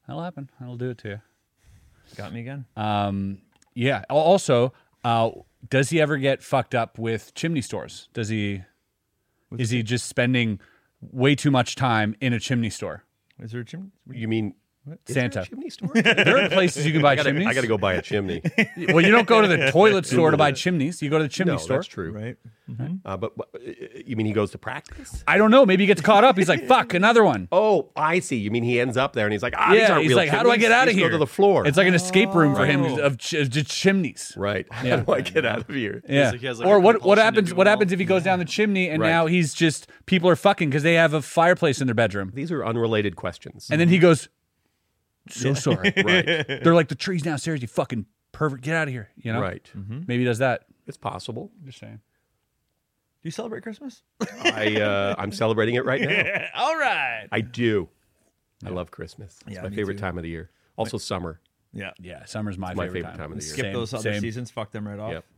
that'll happen. That'll do it to you. Got me again. Um, yeah. Al- Also, uh, does he ever get fucked up with chimney stores? Does he? Is he just spending way too much time in a chimney store? Is there a chimney? You mean is Santa. there a chimney store? There are places you can buy I gotta, chimneys. I gotta go buy a chimney. Well, you don't go to the toilet store to buy chimneys. You go to the chimney no, store. that's true. Right. Uh, but, but uh, you mean he goes to practice? I don't know. Maybe he gets caught up. He's like, "Fuck, another one." Oh, I see. You mean he ends up there and he's like, ah, these Yeah, aren't he's real like, "How do I chimneys. get out of These here?" Go to the floor. It's like an escape room for him Oh. of ch- of just chimneys. right. Yeah. How do I get out of here? Yeah. like he has, like, Or a what? What compulsion to happens? do What them all. happens if he goes down the chimney and Right. now he's just people are fucking because they have a fireplace in their bedroom, These are unrelated questions. and then he goes, "So sorry." right. They're like, "The tree's downstairs. You fucking pervert. Get out of here." You know. Right. Maybe he does that. It's possible. Just saying. Do you celebrate Christmas? I uh, I'm celebrating it right now. All right. I do. I love Christmas. It's Yeah, my me favorite too. time of the year. Also summer. Yeah. Yeah, summer's my, my favorite, favorite time of the year. Skip Same, those other same. seasons. Fuck them right off. Yep.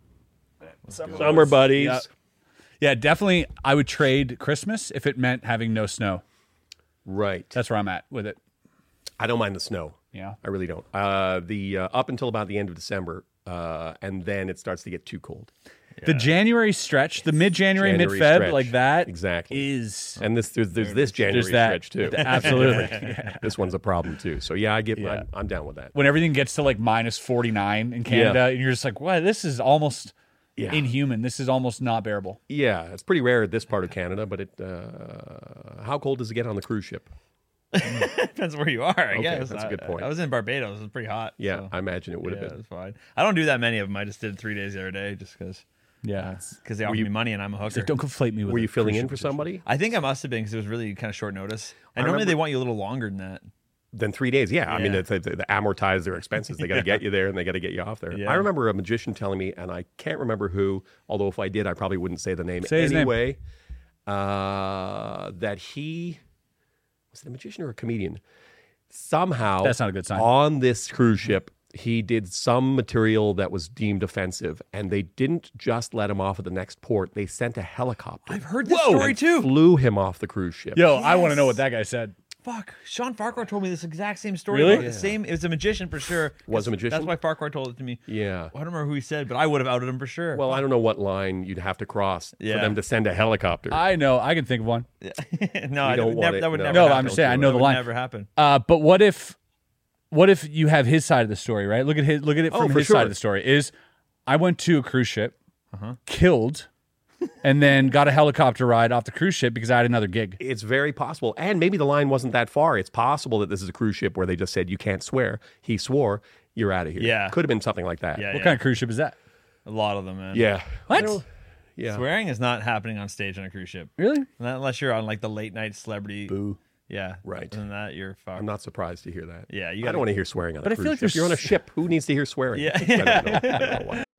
Summer buddies. Yeah. Yeah, definitely. I would trade Christmas if it meant having no snow. Right. That's where I'm at with it. I don't mind the snow. Yeah. I really don't. Uh, the uh, up until about the end of December, uh, and then it starts to get too cold. The January stretch, the mid-January, January mid-Feb, stretch. like that, Exactly. is And this there's, there's this January there's that stretch too. absolutely. Yeah. This one's a problem too. So yeah, I get. Yeah. I'm, I'm down with that. When everything gets to like minus forty-nine in Canada, Yeah. and you're just like, "Wow, this is almost Yeah. inhuman. This is almost not bearable." Yeah, it's pretty rare at this part of Canada, but it. Uh, how cold does it get on the cruise ship? Depends where you are, I Okay, guess. that's a good I- point. I was in Barbados. It was pretty hot. Yeah, so, I imagine it would have yeah, been. it's fine. I don't do that many of them. I just did three days the other day just because Yeah. because they offered you- me money and I'm a hooker. It's like, don't conflate me with Were a you filling cruise in ship for position. somebody? I think I must have been because it was really kind of short notice. And I normally remember- they want you a little longer than that. Then three days, yeah. I mean, Yeah. it's, it's, they amortize their expenses. They got to get you there, and they got to get you off there. Yeah. I remember a magician telling me, and I can't remember who. Although if I did, I probably wouldn't say the name Say his name. anyway. Uh, that he was it a magician or a comedian? Somehow, That's not a good sign. On this cruise ship, he did some material that was deemed offensive, and they didn't just let him off at the next port. They sent a helicopter. I've heard this story and too. Flew him off the cruise ship. Yo, I want to know what that guy said. Fuck. Sean Farquhar told me this exact same story. Really? about The same. It was a magician for sure. Was a magician? That's why Farquhar told it to me. Yeah. I don't remember who he said, but I would have outed him for sure. Well, I don't know what line you'd have to cross Yeah. for them to send a helicopter. I know. I can think of one. no, I don't would want never, it, that would no. never No, happen. I'm just saying, I know That the would line. never happen. Uh, but what if, what if you have his side of the story, right? Look at his, look at it Oh, from for his sure. side of the story. Is I went to a cruise ship, Uh-huh. killed, and then got a helicopter ride off the cruise ship because I had another gig. It's very possible. And maybe the line wasn't that far. It's possible that this is a cruise ship where they just said, you can't swear. He swore, you're out of here. Yeah. Could have been something like that. Yeah, What yeah. kind of cruise ship is that? A lot of them, man. Yeah. What? I don't- Yeah. Swearing is not happening on stage on a cruise ship. Really? Not unless you're on like the late night celebrity. Boo. Yeah. Right. Other than that, you're fucked. I'm not surprised to hear that. Yeah, you I gotta- don't want to hear swearing on a But I cruise feel like ship. there's- You're on a ship. Who needs to hear swearing? Yeah. I don't know. I don't know why.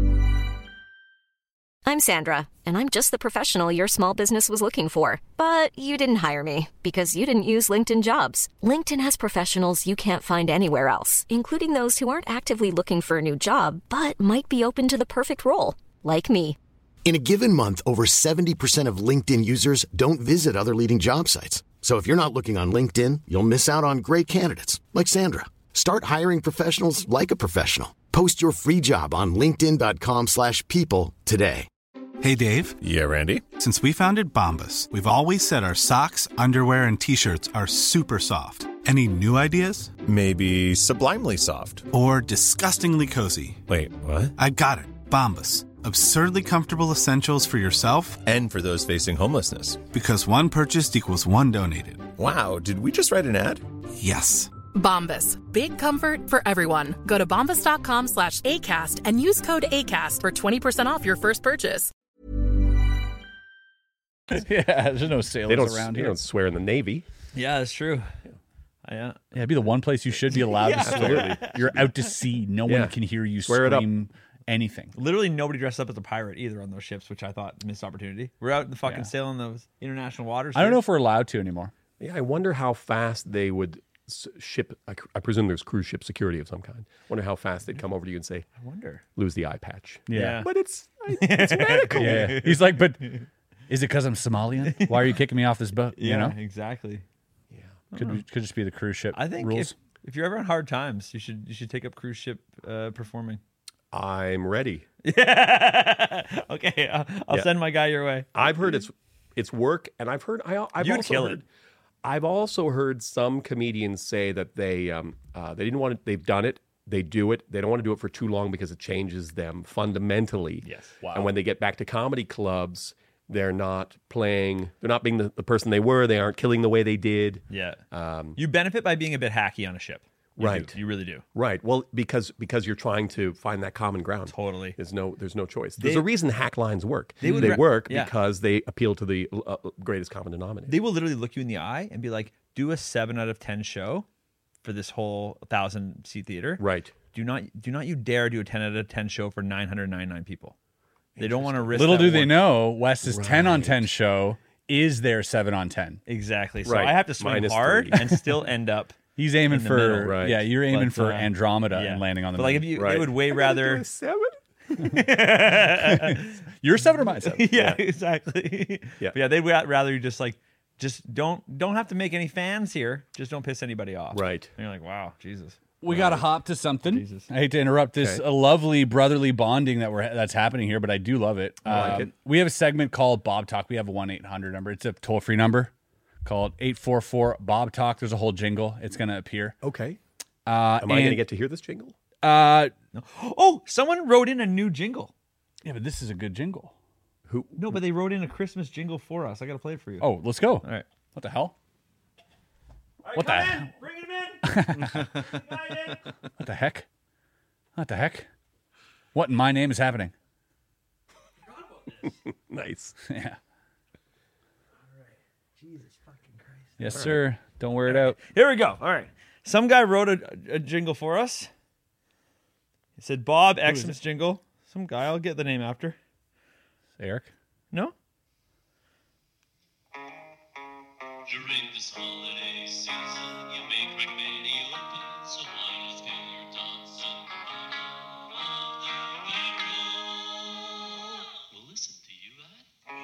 I'm Sandra, and I'm just the professional your small business was looking for. But you didn't hire me because you didn't use LinkedIn Jobs. LinkedIn has professionals you can't find anywhere else, including those who aren't actively looking for a new job, but might be open to the perfect role, like me. In a given month, over seventy percent of LinkedIn users don't visit other leading job sites. So if you're not looking on LinkedIn, you'll miss out on great candidates like Sandra. Start hiring professionals like a professional. Post your free job on linkedin dot com slash people today. Hey, Dave. Yeah, Randy. Since we founded Bombas, we've always said our socks, underwear, and T-shirts are super soft. Any new ideas? Maybe sublimely soft. Or disgustingly cozy? Wait, what? I got it. Bombas. Absurdly comfortable essentials for yourself And for those facing homelessness. because one purchased equals one donated. Wow, did we just write an ad? Yes. Bombas. Big comfort for everyone. Go to bombas dot com slash ACAST and use code ACAST for twenty percent off your first purchase. Yeah, there's no They sailors don't, around they here. don't swear in the Navy. Yeah, that's true. Yeah. Yeah, it'd be the one place you should be allowed Yeah. to swear. You're out to sea. No Yeah. one can hear you Swear it up. scream anything. Literally nobody dressed up as a pirate either on those ships, which I thought missed opportunity. We're out in the fucking Yeah. sailing those international waters. I don't here. know if we're allowed to anymore. Yeah, I wonder how fast they would s- ship. I, I presume there's cruise ship security of some kind. Wonder how fast they'd come over to you and say, I wonder. lose the eye patch. Yeah. But it's it's medical. Yeah. He's like, but is it because I'm Somalian? Why are you kicking me off this boat? You Yeah, know? exactly. Could, be- could just be the cruise ship I think rules. if If you're ever on hard times, you should you should take up cruise ship uh, performing. I'm ready. Yeah. Okay, I'll, I'll Yeah. send my guy your way. I've heard it's it's work, and I've heard I, I've You'd also kill heard, it. I've also heard some comedians say that they um uh, they didn't want it. They've done it. They do it. They don't want to do it for too long because it changes them fundamentally. Yes. Wow. And when they get back to comedy clubs, they're not playing. They're not being the, the person they were. They aren't killing the way they did. Yeah. Um, You benefit by being a bit hacky on a ship. You Right. do. You really do. Right. Well, because because you're trying to find that common ground. Totally. There's no there's no choice. There's They- a reason hack lines work. They They, would ra- work yeah. because they appeal to the uh, greatest common denominator. They will literally look you in the eye and be like, do a seven out of ten show for this whole thousand seat theater. Right. Do not do not you dare do a ten out of ten show for nine hundred ninety-nine people. They don't want to risk Little that do they one. know, Wes's ten on ten show is their seven on ten. Exactly. So Right. I have to swing Minus hard three. and still end up He's aiming in the for middle. Right. yeah, you're aiming But, for uh, Andromeda yeah. and landing on the But like if moon. you Right. they would way I gotta do rather a seven. You're seven or my seven. yeah, exactly. Yeah. But yeah, they'd ra- rather you just like just don't don't have to make any fans here. Just don't piss anybody off. Right. And you're like, wow, Jesus. We got to hop to something. Jesus. I hate to interrupt this Okay. uh, lovely brotherly bonding that we're that's happening here, but I do love it. I like Um, it. We have a segment called Bob Talk. We have a one eight hundred number. It's a toll free number called eight four four Bob Talk. There's a whole jingle. It's going to appear. Okay. Uh, Am I going to and- get to hear this jingle? Uh, Oh, someone wrote in a new jingle. yeah, but this is a good jingle. Who? No, but they wrote in a Christmas jingle for us. I got to play it for you. Oh, let's go. all right. What the hell? What the hell? Bring him in. What the heck? What the heck? What in my name is happening? Nice. Yeah. Yes, sir. Don't wear it out. Here we go. All right. Some guy wrote a, a jingle for us. He said Bob Xmas jingle. Some guy. I'll get the name after. Eric. No? During this holiday season, you may crack many open, so why not spend your thoughts on all of the barrel? We'll listen to you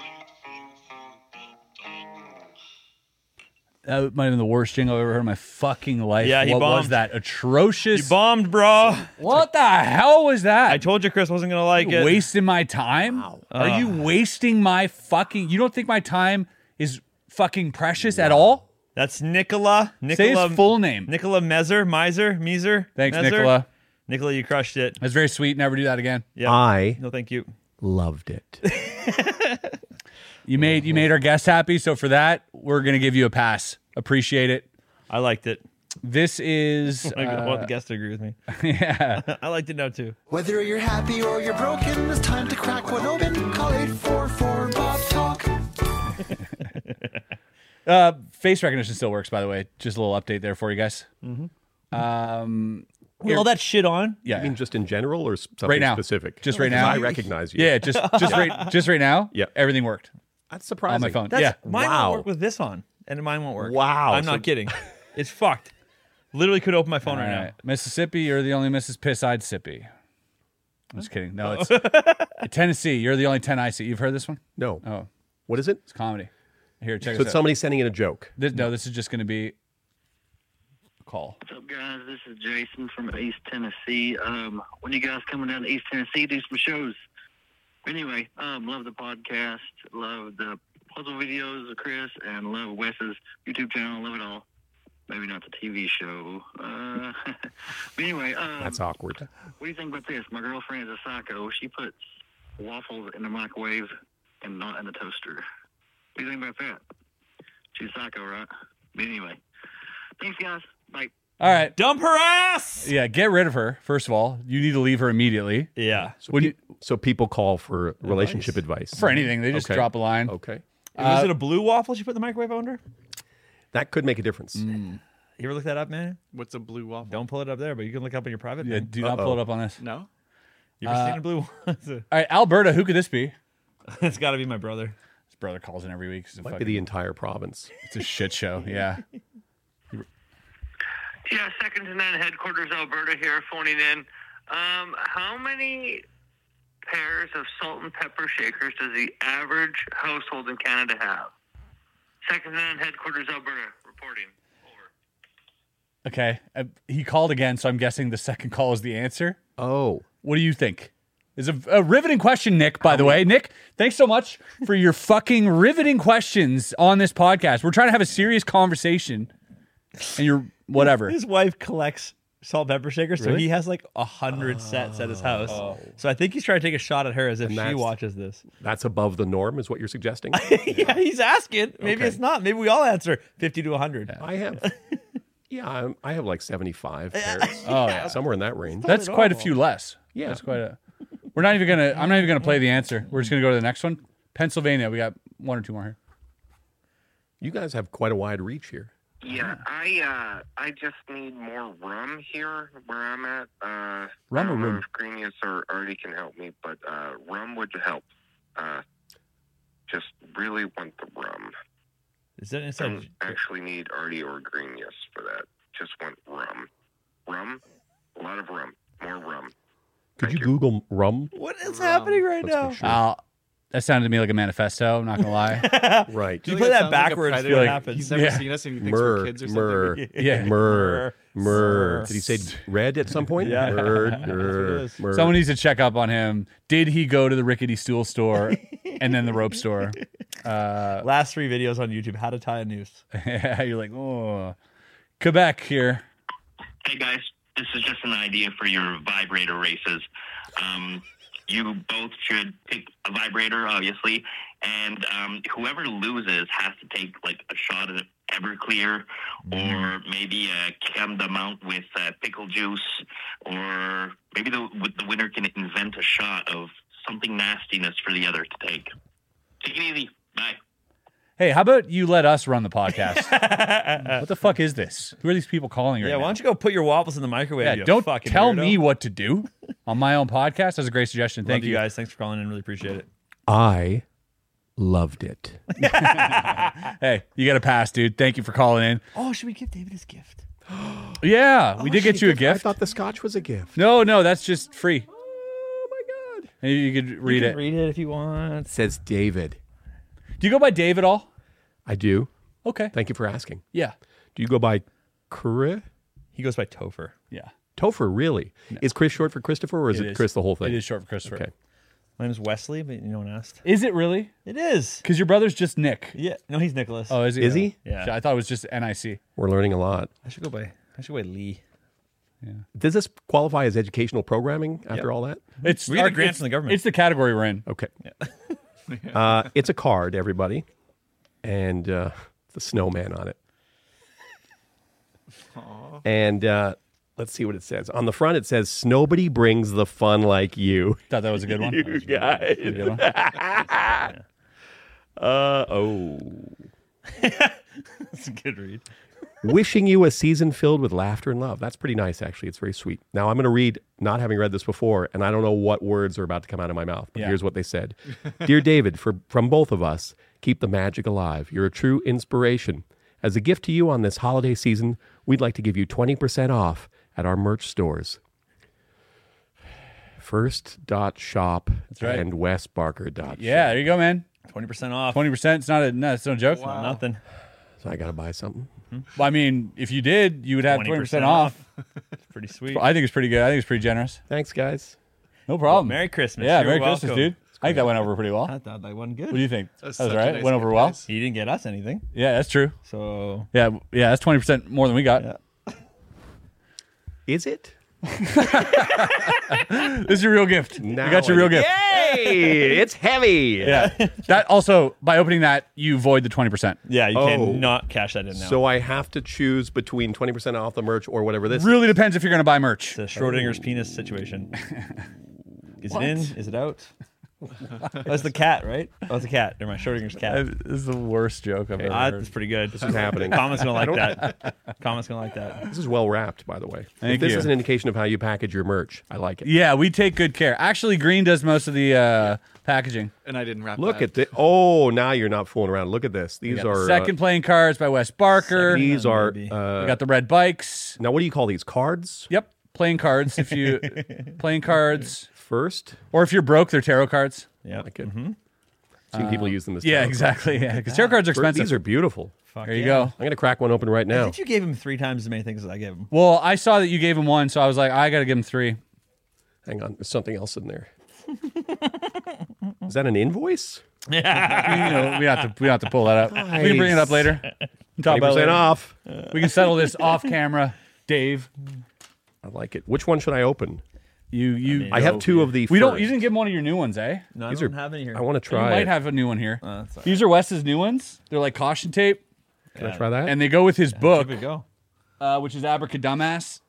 at That might have been the worst jingle I've ever heard in my fucking life. Yeah, he what was bombed. that? Atrocious. You bombed, bro. What the hell was that? I told you Chris wasn't going to like it. Wasting my time? Are you wasting my fucking... You don't think my time is fucking precious at all? That's Nicola. Nicola. Say his full name. Nicola Mezer. Miser. Meeser. Thanks, Mezer? Nicola. Nicola, you crushed it. That's very sweet. Never do that again. Yeah. I No, thank you. loved it. You made you made our guests happy, so for that, we're gonna give you a pass. Appreciate it. I liked it. This is I uh, want the guest to agree with me. yeah. I liked it now too. Whether you're happy or you're broken, it's time to crack one open. Call eight four four Bob Talk. Uh, face recognition still works, by the way. Just a little update there for you guys. Mm-hmm. Um, With all that shit on. yeah, I mean, just in general or s- something right now, specific? just right Because now. I recognize you. Yeah, just just right just right now. Yeah. everything worked That's on surprising. my phone. That's, yeah, Mine Wow. won't work with this on, and mine won't work. Wow. I'm So- not kidding. It's fucked. Literally could open my phone All right, right. Mississippi, you're the only Missus Piss-eyed Sippy. I'm just kidding. No, it's Tennessee. You're the only ten I see. You've heard this one? No. Oh, What is it? it's comedy. Here, check So this it's out. somebody sending in a joke. This, no, this is just going to be a call. What's up, guys? This is Jason from East Tennessee. Um, when you guys coming down to East Tennessee, do some shows. Anyway, um, love the podcast, love the puzzle videos of Chris, and love Wes's YouTube channel. Love it all. Maybe not the T V show. Uh, but anyway, um, That's awkward. what do you think about this? My girlfriend is a psycho. She puts waffles in the microwave and not in the toaster. What do you think about that? She's psycho, right? But anyway, thanks, guys. Bye. All right. Dump her ass. Yeah, get rid of her. First of all, you need to leave her immediately. Yeah. So, When pe- you- so people call for relationship advice. For anything, they just Okay. drop a line. Okay. Was Uh, it a blue waffle she put in the microwave under? That could make a difference. Mm. You ever look that up, man? What's a blue waffle? Don't pull it up there, but you can look up in your private. Yeah, thing. do not Uh-oh. pull it up on this. No. You ever Uh, seen a blue? waffle? All right, Alberta, who could this be? It's got to be my brother. His brother calls in every week. It's a, Might fucking, be the entire province. it's a shit show. Yeah. Yeah, second to none headquarters, Alberta here, phoning in. Um, how many pairs of salt and pepper shakers does the average household in Canada have? Second to none headquarters, Alberta, reporting. Okay. Uh, he called again, so I'm guessing the second call is the answer. Oh. What do you think? It's a, a riveting question, Nick, by the way. Nick, thanks so much for your fucking riveting questions on this podcast. We're trying to have a serious conversation, and you're whatever. His wife collects salt and pepper shakers, so Really? he has like a hundred sets at his house. So I think he's trying to take a shot at her as if And she that's- watches this. That's above the norm, is what you're suggesting? Yeah, he's asking. Maybe Okay. it's not. Maybe we all answer fifty to one hundred. I have. Yeah, I'm, I have like seventy-five pairs. Oh, yeah. Somewhere in that range. That's quite a few less. Yeah. That's quite a. We're not even gonna. I'm not even gonna play the answer. We're just gonna go to the next one. Pennsylvania. We got one or two more here. You guys have quite a wide reach here. Yeah, I uh, I just need more rum here where I'm at. Uh, Rum I or don't know room? if Greenius or Artie can help me, but uh, rum would help. Uh, just really want the rum. Is that I inside? don't actually need Artie or Greenius for that. Just want rum. Rum? A lot of rum. More rum. Could you Google rum? What is happening right Let's now? make sure. Uh, that sounded to me like a manifesto. I'm not gonna lie. Right. You I feel play like it that sounds like a backwards, predator. see what Like, happens. He's never Yeah. seen us and he thinks we're Myrrh, kids or myrrh, something. Yeah. myrrh, myrrh. Myrrh. Did he say red at some point? Yeah. Myrrh, That's what it myrrh, is. myrrh. Someone needs to check up on him. Did he go to the rickety stool store and then the rope store? Uh, Last three videos on YouTube: how to tie a noose. yeah, you're like, oh, Quebec here. Hey guys, this is just an idea for your vibrator races. Um, you both should pick a vibrator, obviously, and um, whoever loses has to take like a shot of Everclear, or maybe a creme de menthe with uh, pickle juice, or maybe the the winner can invent a shot of something nastiness for the other to take. Take it easy. Bye. Hey, how about you let us run the podcast? What the fuck is this? Who are these people calling right Yeah, now? why don't you go put your waffles in the microwave? Yeah, you don't fucking tell weirdo. me what to do on my own podcast. That's a great suggestion. Love Thank you you. guys. Thanks for calling in. Really appreciate it. I loved it. Hey, you got a pass, dude. Thank you for calling in. Oh, should we give David his gift? Yeah, we did get you a I gift. thought the scotch was a gift. No, no, that's just free. Oh my god. And you could read you it. can Read it if you want. It says David. Do you go by Dave at all? I do. Okay. Thank you for asking. Yeah. Do you go by Chris? He goes by Topher. Yeah. Topher, really? Is Chris short for Christopher, or is It it, is. Chris the whole thing? It is short for Christopher. Okay. My name's Wesley, but no one asked. Is it really? It is. Because your brother's just Nick. Yeah. No, he's Nicholas. Oh, is he? Is he? Yeah. I thought it was just N I C. We're learning a lot. I should go by. I should go by Lee. Does this qualify as educational programming after Yep. all that? It's We get our- grants it's- from the government. It's the category we're in. Okay. uh, it's a card, everybody, and uh, the snowman on it. And uh, let's see what it says. On the front, it says, "Nobody brings the fun like you." Thought that was a good one. You guys. Pretty good one. Uh, oh. That's a good read. Wishing you a season filled with laughter and love. That's pretty nice, actually. It's very sweet. Now, I'm going to read, not having read this before, and I don't know what words are about to come out of my mouth, but Yeah. here's what they said. Dear David, for, from both of us, keep the magic alive. You're a true inspiration. As a gift to you on this holiday season, we'd like to give you twenty percent off at our merch stores. First dot shop right. and westbarker dot Yeah, there you go, man. Twenty percent off. Twenty percent. It's not a no. It's no joke. Not nothing. So I got to buy something. Well, I mean, if you did, you would have twenty percent off. It's pretty sweet. I think it's pretty good. I think it's pretty generous. Thanks, guys. No problem. Merry Christmas. Yeah, You're Merry Christmas, welcome. dude. I think that went over pretty well. I thought that went good. What do you think? That's That was such all a right. nice Went over gift, well. guys. He didn't get us anything. Yeah, that's true. So Yeah, yeah, that's twenty percent more than we got. Yeah. Is it? This is your real gift. Now you got your I- real gift. Yay! It's heavy. Yeah. That also, by opening that, you void the twenty percent. yeah, you Oh. cannot cash that in now. So I have to choose between twenty percent off the merch or whatever this Really depends if you're going to buy merch. it's a Schrodinger's penis situation. Is it in? Is it out? That's the cat, right? Oh, it's a cat. Never mind. Schrodinger's cat. This is the worst joke I've ever Ah, heard. that's pretty good. is happening. Comments gonna like that. Comments gonna like that. This is well wrapped, by the way. Thank if this you. is an indication of how you package your merch, I like it. Yeah, we take good care. Actually, Green does most of the uh, packaging. And I didn't wrap Look that. at this. Oh, now you're not fooling around. Look at this. We These got the are second playing cards by Wes Barker. Uh, these are. maybe. Uh, We got the red bikes. now, what do you call these cards? Yep, playing cards. If you playing cards, First, or if you're broke, they're tarot cards. Yeah. like it. Mm-hmm. seen people use them as Yeah, tarot exactly. Yeah, because tarot cards are cards. expensive. These are beautiful. Fuck There you yeah. go. I'm going to crack one open right I now. think you gave him three times as many things as I gave him. Well, I saw that you gave him one, so I was like, I got to give him three. Hang on, there's something else in there. Is that an invoice? you know, we have to we have to pull that up. We can bring it up later. Talk twenty about it percent later. off. We can settle this off camera, Dave. I like it. Which one should I open? You you. I have two of the We don't. first. You didn't give him one of your new ones, eh? No, I These don't are- have any here. I want to You try might it. have a new one here. Uh, that's all right. These are Wes's new ones. They're like caution tape, Can I try that? and they go with his book, Give it a go. uh, which is Abracadumbass.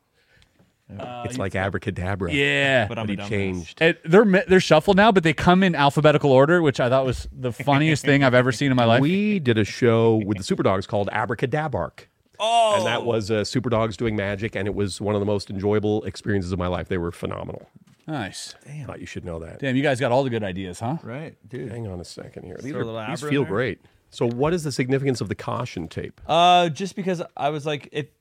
it's like abracadabra. Yeah, But But I'm he a dumbass. changed. It, they're mi- they're shuffled now, but they come in alphabetical order, which I thought was the funniest thing I've ever seen in my life. We did a show with the Superdogs called Abracadabark. Oh, And that was uh, Superdogs doing magic, and it was one of the most enjoyable experiences of my life. They were phenomenal. Nice. I thought you should know that. Damn, you guys got all the good ideas, huh? right, dude. Hang on a second here. These, Throw a little are, these Abra in feel there. great. So what is the significance of the caution tape? Uh, just because I was like, it.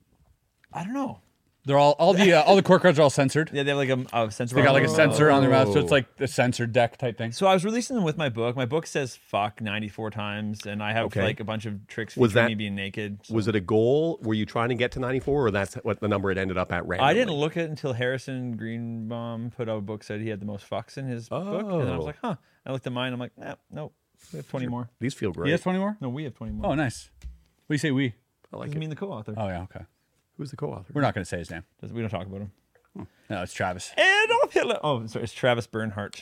I don't know. They're all all the uh, all the core cards are all censored. Yeah, they have like a, a sensor. They got like a on them. sensor on their mouth, so Oh. it's like the censored deck type thing. So I was releasing them with my book. My book says "fuck" ninety-four times, and I have Okay. like a bunch of tricks Was featuring that- me being naked. so- Was it a goal? Were you trying to get to ninety-four, or that's what the number it ended up at randomly? I didn't look at it until Harrison Greenbaum put out a book said he had the most fucks in his book, and then I was Oh. like, huh. I looked at mine. I'm like, eh, nope. We have twenty more. These feel great. You have twenty more? No, we have twenty more. Oh, nice. What do you say we? I like Doesn't it. mean the co-author. Oh yeah, okay. Who's the co-author? We're not going to say his name. Doesn't- We don't talk about him. No, it's Travis. Adolf Hitler. Oh, sorry, it's Travis Bernhardt.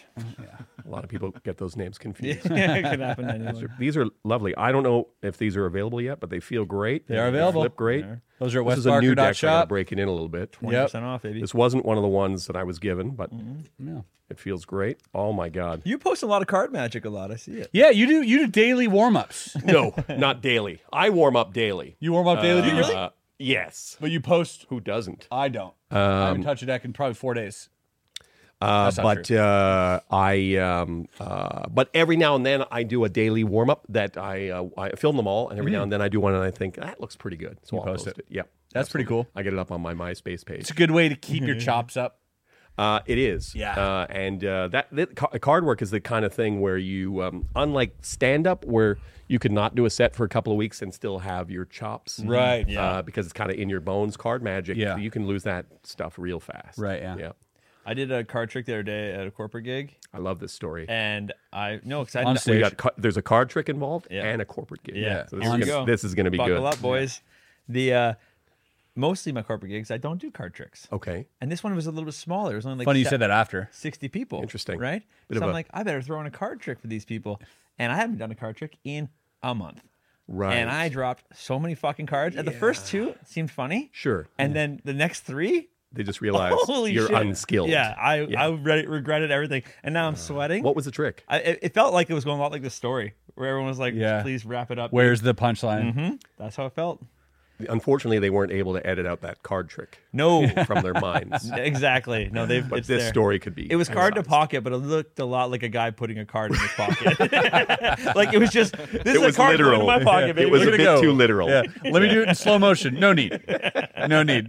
A lot of people get those names confused. yeah, it could happen to These anyone. are, these are lovely. I don't know if these are available yet, but they feel great. They are available. Flip great. They are. Those are at This is a new deck. I westbarker.shop. gotta break it in a little bit. twenty percent off, baby. This wasn't one of the ones that I was given, but Yeah. it feels great. Oh my god! You post a lot of card magic a lot. I see it. Yeah, you do. You do daily warm ups. No, not daily. I warm up daily. You warm up daily. Do you really? Uh, yes. But you post. Who doesn't? I don't. I haven't touched a deck in probably four days. Uh, That's not but true. uh, I, um, uh, but every now and then I do a daily warm up that I uh, I film them all, and every now and then I do one, and I think that looks pretty good, so You I'll post post it. it. Yeah, That's pretty cool. I get it up on my MySpace page. It's a good way to keep your chops up. Uh, it is. Yeah. Uh, and uh, that, that ca- card work is the kind of thing where you, um, unlike stand up, where you could not do a set for a couple of weeks and still have your chops. Right, yeah. Uh, because it's kind of in your bones. Card magic. Yeah. You can lose that stuff real fast. Right, yeah. Yeah. I did a card trick the other day at a corporate gig, I love this story. and I no, because I On didn't- stage. We got ca- there's a card trick involved Yeah. and a corporate gig. Yeah, So this, here is we gonna, go. this is going to be Buckle good. up, boys. The uh, mostly my corporate gigs, I don't do card tricks, Okay. and this one was a little bit smaller. It was only like Funny you se- said that after. sixty people. Interesting. right? Bit so of I'm a- like, I better throw in a card trick for these people, and I haven't done a card trick in a month. Right. And I dropped so many fucking cards. And the first two seemed funny, Sure. and then the next three. They just realize Holy you're shit. unskilled. Yeah, I Yeah. I re- regretted everything, and now I'm sweating. What was the trick? I, it, it felt like it was going a lot like the story, where everyone was like, Yeah. "Please wrap it up." Where's the punchline? hmm That's how it felt. Unfortunately, they weren't able to edit out that card trick No, from their minds. exactly. No, they've. But it's this there. story could be. It was card to emphasized. pocket, but it looked a lot like a guy putting a card in his pocket. Like it was just this It is was a card going literal. in my pocket, baby. It was Look a at bit go. too literal. Yeah. Let me do it in slow motion. No need. No need.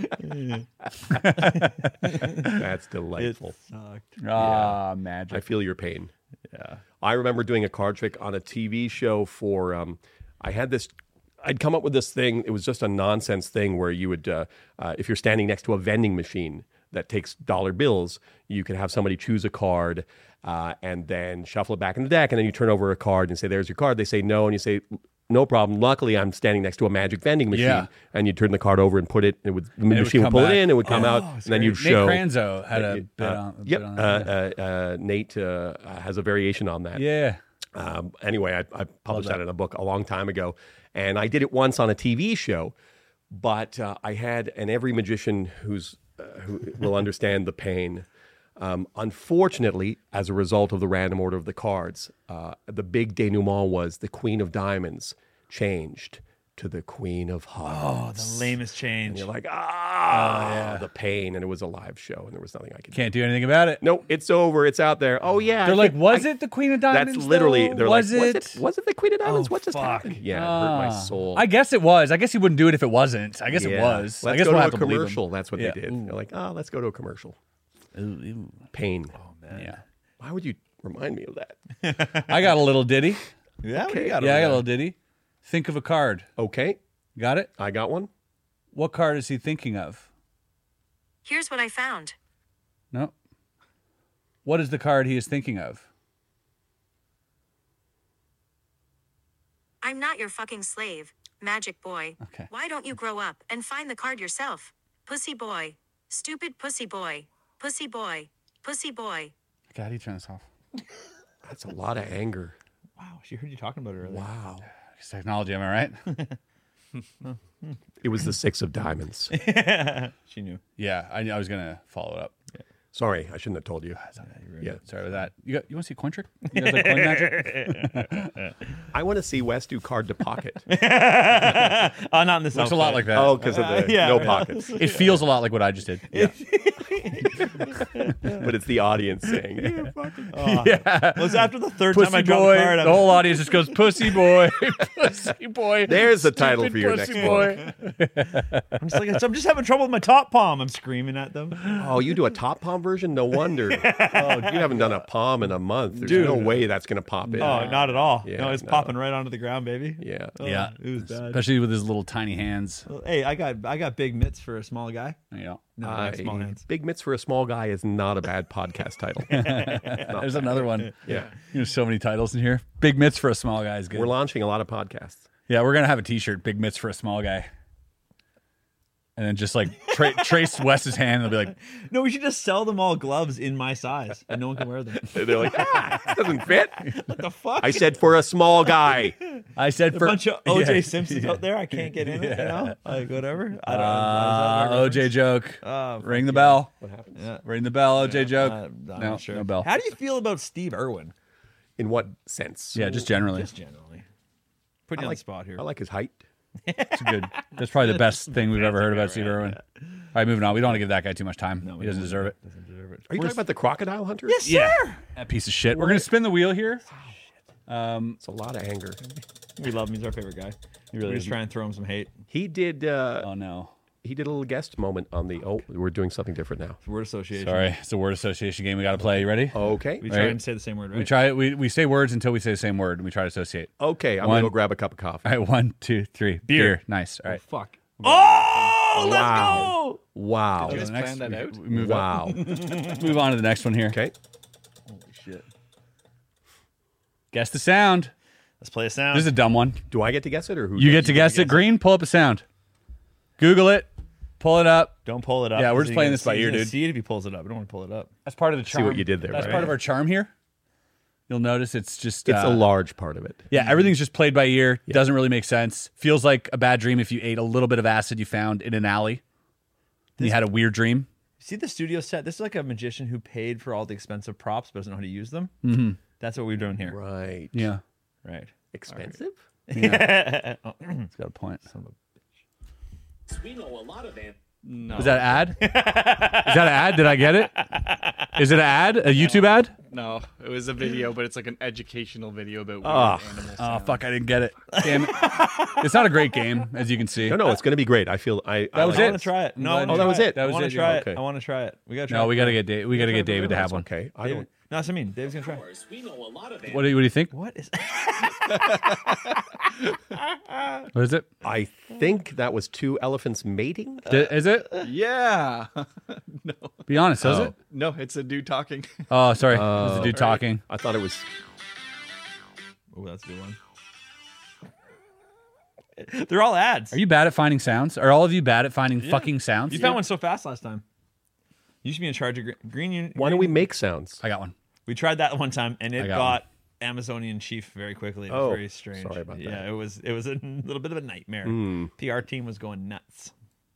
That's It delightful. sucked. Ah, I magic. feel your pain. Yeah. I remember doing a card trick on a T V show for. Um, I had this. I'd come up with this thing. It was just a nonsense thing where you would, uh, uh, if you're standing next to a vending machine that takes dollar bills, you could have somebody choose a card uh, and then shuffle it back in the deck, and then you turn over a card and say, "There's your card." They say no, and you say, "No problem." Luckily, I'm standing next to a magic vending machine, Yeah. and you turn the card over and put it. It would the it would machine would come pull back. it in. It would come Oh, out, and it's then great. you'd Nate show. Franzo had a uh, bit on. a Yep, bit on uh, that. uh, uh, Nate uh, has a variation on that. Yeah. Um, anyway, I, I published that. that. in a book a long time ago, and I did it once on a T V show. But uh, I had, and every magician who's uh, who will understand the pain. Um, unfortunately, as a result of the random order of the cards, uh, the big denouement was the Queen of Diamonds changed to the Queen of Oh, Hearts. the lamest And change. you're like, ah, the pain, and it was a live show, and there was nothing I could do. Can't do anything about it. No, it's over. It's out there. Oh yeah, They're I like, think- was I- it the Queen of Diamonds? That's literally. though? They're was like, it? was it? Was it the Queen of Diamonds? Oh, what just fuck. happened? Yeah, it hurt my Ah. soul. I guess it was. I guess he wouldn't do it if it wasn't. I guess it Yeah. was. Let's I guess go we'll to have a to believe him. commercial. That's what Yeah. they did. Ooh. They're like, oh, let's go to a commercial. Pain. Oh man. Yeah. Why would you Remind me of that. I got a little ditty. Yeah, what do you Okay. got Yeah, over I got a there? little ditty. Think of a card. Okay, Got it? I got one. What card is he thinking of? Here's what I found. No. What is the card he is thinking of? I'm not your fucking slave, magic boy. Okay. Why don't you grow up and find the card yourself? Pussy boy. Stupid pussy boy. Pussy boy. Pussy boy. God, how do you turn this off? That's a lot of anger. Wow, she heard you talking about it earlier. Wow. It's technology, am I right? It was the six of diamonds. She knew. Yeah, I, I was going to follow it up. Sorry, I shouldn't have told you. Yeah. Sorry about that. You got, you want to see a coin trick? You guys like coin magic? I want to see Wes do card to pocket. Oh, not in this. Looks a lot like that. Oh, because of the Uh, yeah, no yeah. pockets. It feels a lot like what I just did. Yeah. But it's the audience saying, yeah, fucking. Oh. Yeah. Well, it's after the third Pussy time I dropped boy. the card. The I'm- whole audience just goes, pussy boy, pussy boy. There's the title stupid for your pussy next boy. I'm just like, I'm just having trouble with my top palm. I'm screaming at them. Oh, you do a top palm version? No wonder. Oh, you haven't done a palm in a month. There's Dude. no way that's going to pop in. Oh, not at all. Yeah, no, it's no. popping right onto the ground, baby. Yeah. Oh, Yeah. it was bad. Especially with his little tiny hands. Well, hey, I got I got big mitts for a small guy. Yeah. No, I got small I- hands. Big mitts for a small guy is not a bad podcast title. There's another one. Yeah. There's so many titles in here. Big mitts for a small guy is good. We're launching a lot of podcasts. Yeah, we're gonna have a T-shirt. Big mitts for a small guy. And then just like tra- trace Wes's hand, and they'll be like, No, we should just sell them all gloves in my size, and no one can wear them. They're like, ah, this doesn't fit. What the fuck? I said for a small guy. I said a for bunch of O J Yeah. Simpsons Yeah. out there. I can't get in it. You know, like whatever. I don't Uh, know. O J joke. Oh, Ring the fuck bell. What happens? Yeah. Ring the bell. O J joke. Uh, I'm no, not sure. no bell. How do you feel about Steve Irwin? In what sense? Yeah, just generally. Just generally. Put I you on like, the spot here. I like his height. It's good. That's probably the best thing we've ever heard about Steve Irwin. All right, moving on. We don't want to give that guy too much time. No, we he doesn't don't. deserve it. Doesn't deserve it. Are you talking about the crocodile hunter? Yes, Yeah. sir. That piece of shit. We're gonna spin the wheel here. Um, It's a lot of anger. We love him. He's our favorite guy. He really we just is. try and throw him some hate. He did. Uh, oh no. He did a little guest moment on the. Oh, we're doing something different now. Word association. Sorry, it's a word association game we got to play. You ready? Okay. We try Right. and say the same word, right? We try. We we say words until we say the same word, and we try to associate. Okay, I'm One- gonna go grab a cup of coffee. All right, one, two, three. Beer. Nice. All right. Oh, fuck. Oh, let's Wow. go. Wow. Did you The just next- plan that we- out? we move Wow. on. Move on to the next one here. Okay. Holy shit. Guess the sound. Let's play a sound. This is a dumb one. Do I get to guess it or who? You does? get to guess it. Green. Pull up a sound. Google it. Pull it up. Don't pull it up. Yeah, we're because just you're playing gonna this by see- ear, you're gonna dude. See it if he pulls it up. I don't want to pull it up. That's part of the See charm. what you did there, That's right? part of our charm here. You'll notice it's just It's uh, a large part of it. Yeah, everything's just played by ear. Doesn't really make sense. Feels like a bad dream if you ate a little bit of acid you found in an alley. And you had a weird dream. See the studio set? This is like a magician who paid for all the expensive props but doesn't know how to use them. Mm-hmm. That's what we're doing here. Right. Yeah. Right. Expensive? Yeah. Oh, It's got a point. We know a lot of them. No. Is that an ad? Is that an ad? Did I get it? Is it an ad? A YouTube ad? No, it was a video, but it's like an educational video about weird Oh, animals. oh fuck! I didn't get it. Damn it! It's not a great game, as you can see. No, no, it's going to be great. I feel. I. That was I it. want to try it. No, Oh, I wanna that try was it. That I was want it, to try yeah, it. okay. I want to try it. We got to try No, it. we got to get Dave. We got to get David to have one. Okay. I David- don't. No, that's what I mean. Dave's gonna try. We know a lot of them. What do you, what do you think? What is? What is it? I think that was two elephants mating. D- is it? Yeah. no. Be honest. Is Oh. it? No, it's a dude talking. Oh, sorry. it was Oh. the dude talking. I thought it was. Oh, that's a good one. They're all ads. Are you bad at finding sounds? Are all of you bad at finding Yeah. fucking sounds? You found one so fast last time. You should be in charge of Green. green Union. Why don't we make sounds? I got one. We tried that one time, and I it got got Amazonian chief very quickly. It was Oh, very strange. sorry about yeah, that. it was. It was a little bit of a nightmare. Mm. P R team was going nuts.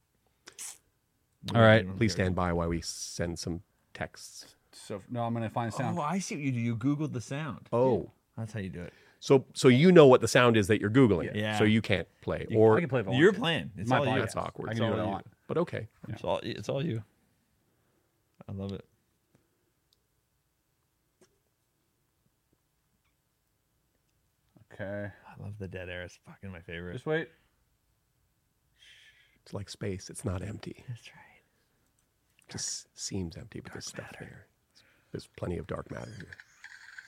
All right. Please stand by while we send some texts. So no, I'm gonna find a sound. Oh, I see what you do. You Googled the sound. Oh. That's how you do it. So, so you know what the sound is that you're googling. Yeah. So you can't play, You- or I can play if I want You're to. playing. It's My all you. podcast. that's awkward. I It's can do all what I you. want. But okay. It's all. It's all you. I love it. Okay. I love the dead air. It's fucking my favorite. Just wait. It's like space. It's not empty. That's right. It just seems empty, but there's stuff there. There's plenty of dark matter here.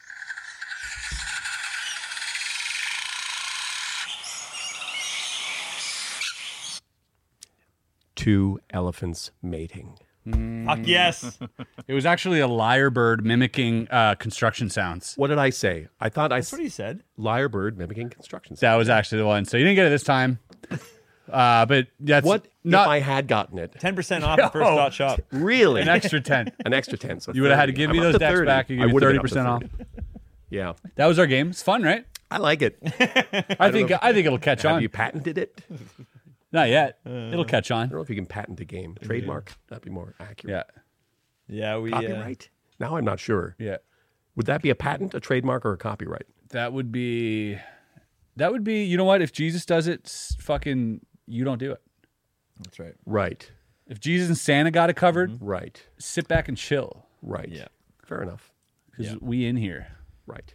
two elephants mating. Fuck yes. It was actually a lyrebird mimicking uh, construction sounds. What did I say? I thought I That's what he said. lyrebird mimicking construction sounds. That was actually the one. So you didn't get it this time. Uh, but that's What not if I had gotten it? ten percent off the first Yo. dot shop. Really? an extra ten. An extra ten. So You would have had to thirty. give I'm me up those to decks thirty. back. You I give me would've thirty been up to percent off. thirty. Yeah, That was our game. It's fun, right? I like it. I think I think it'll catch Have on. you patented it? Not yet. It'll catch I on. don't know if you can patent a game. Trademark. That'd be more accurate. Yeah. Yeah, we. Uh, Copyright? Now I'm not sure. Yeah. Would that be a patent, a trademark, or a copyright? That would be. That would be. You know what? If Jesus does it, s- fucking, you don't do it. That's right. Right. If Jesus and Santa got it covered, Right. sit back and chill. Right. Yeah. Fair enough. Because we in here. Right.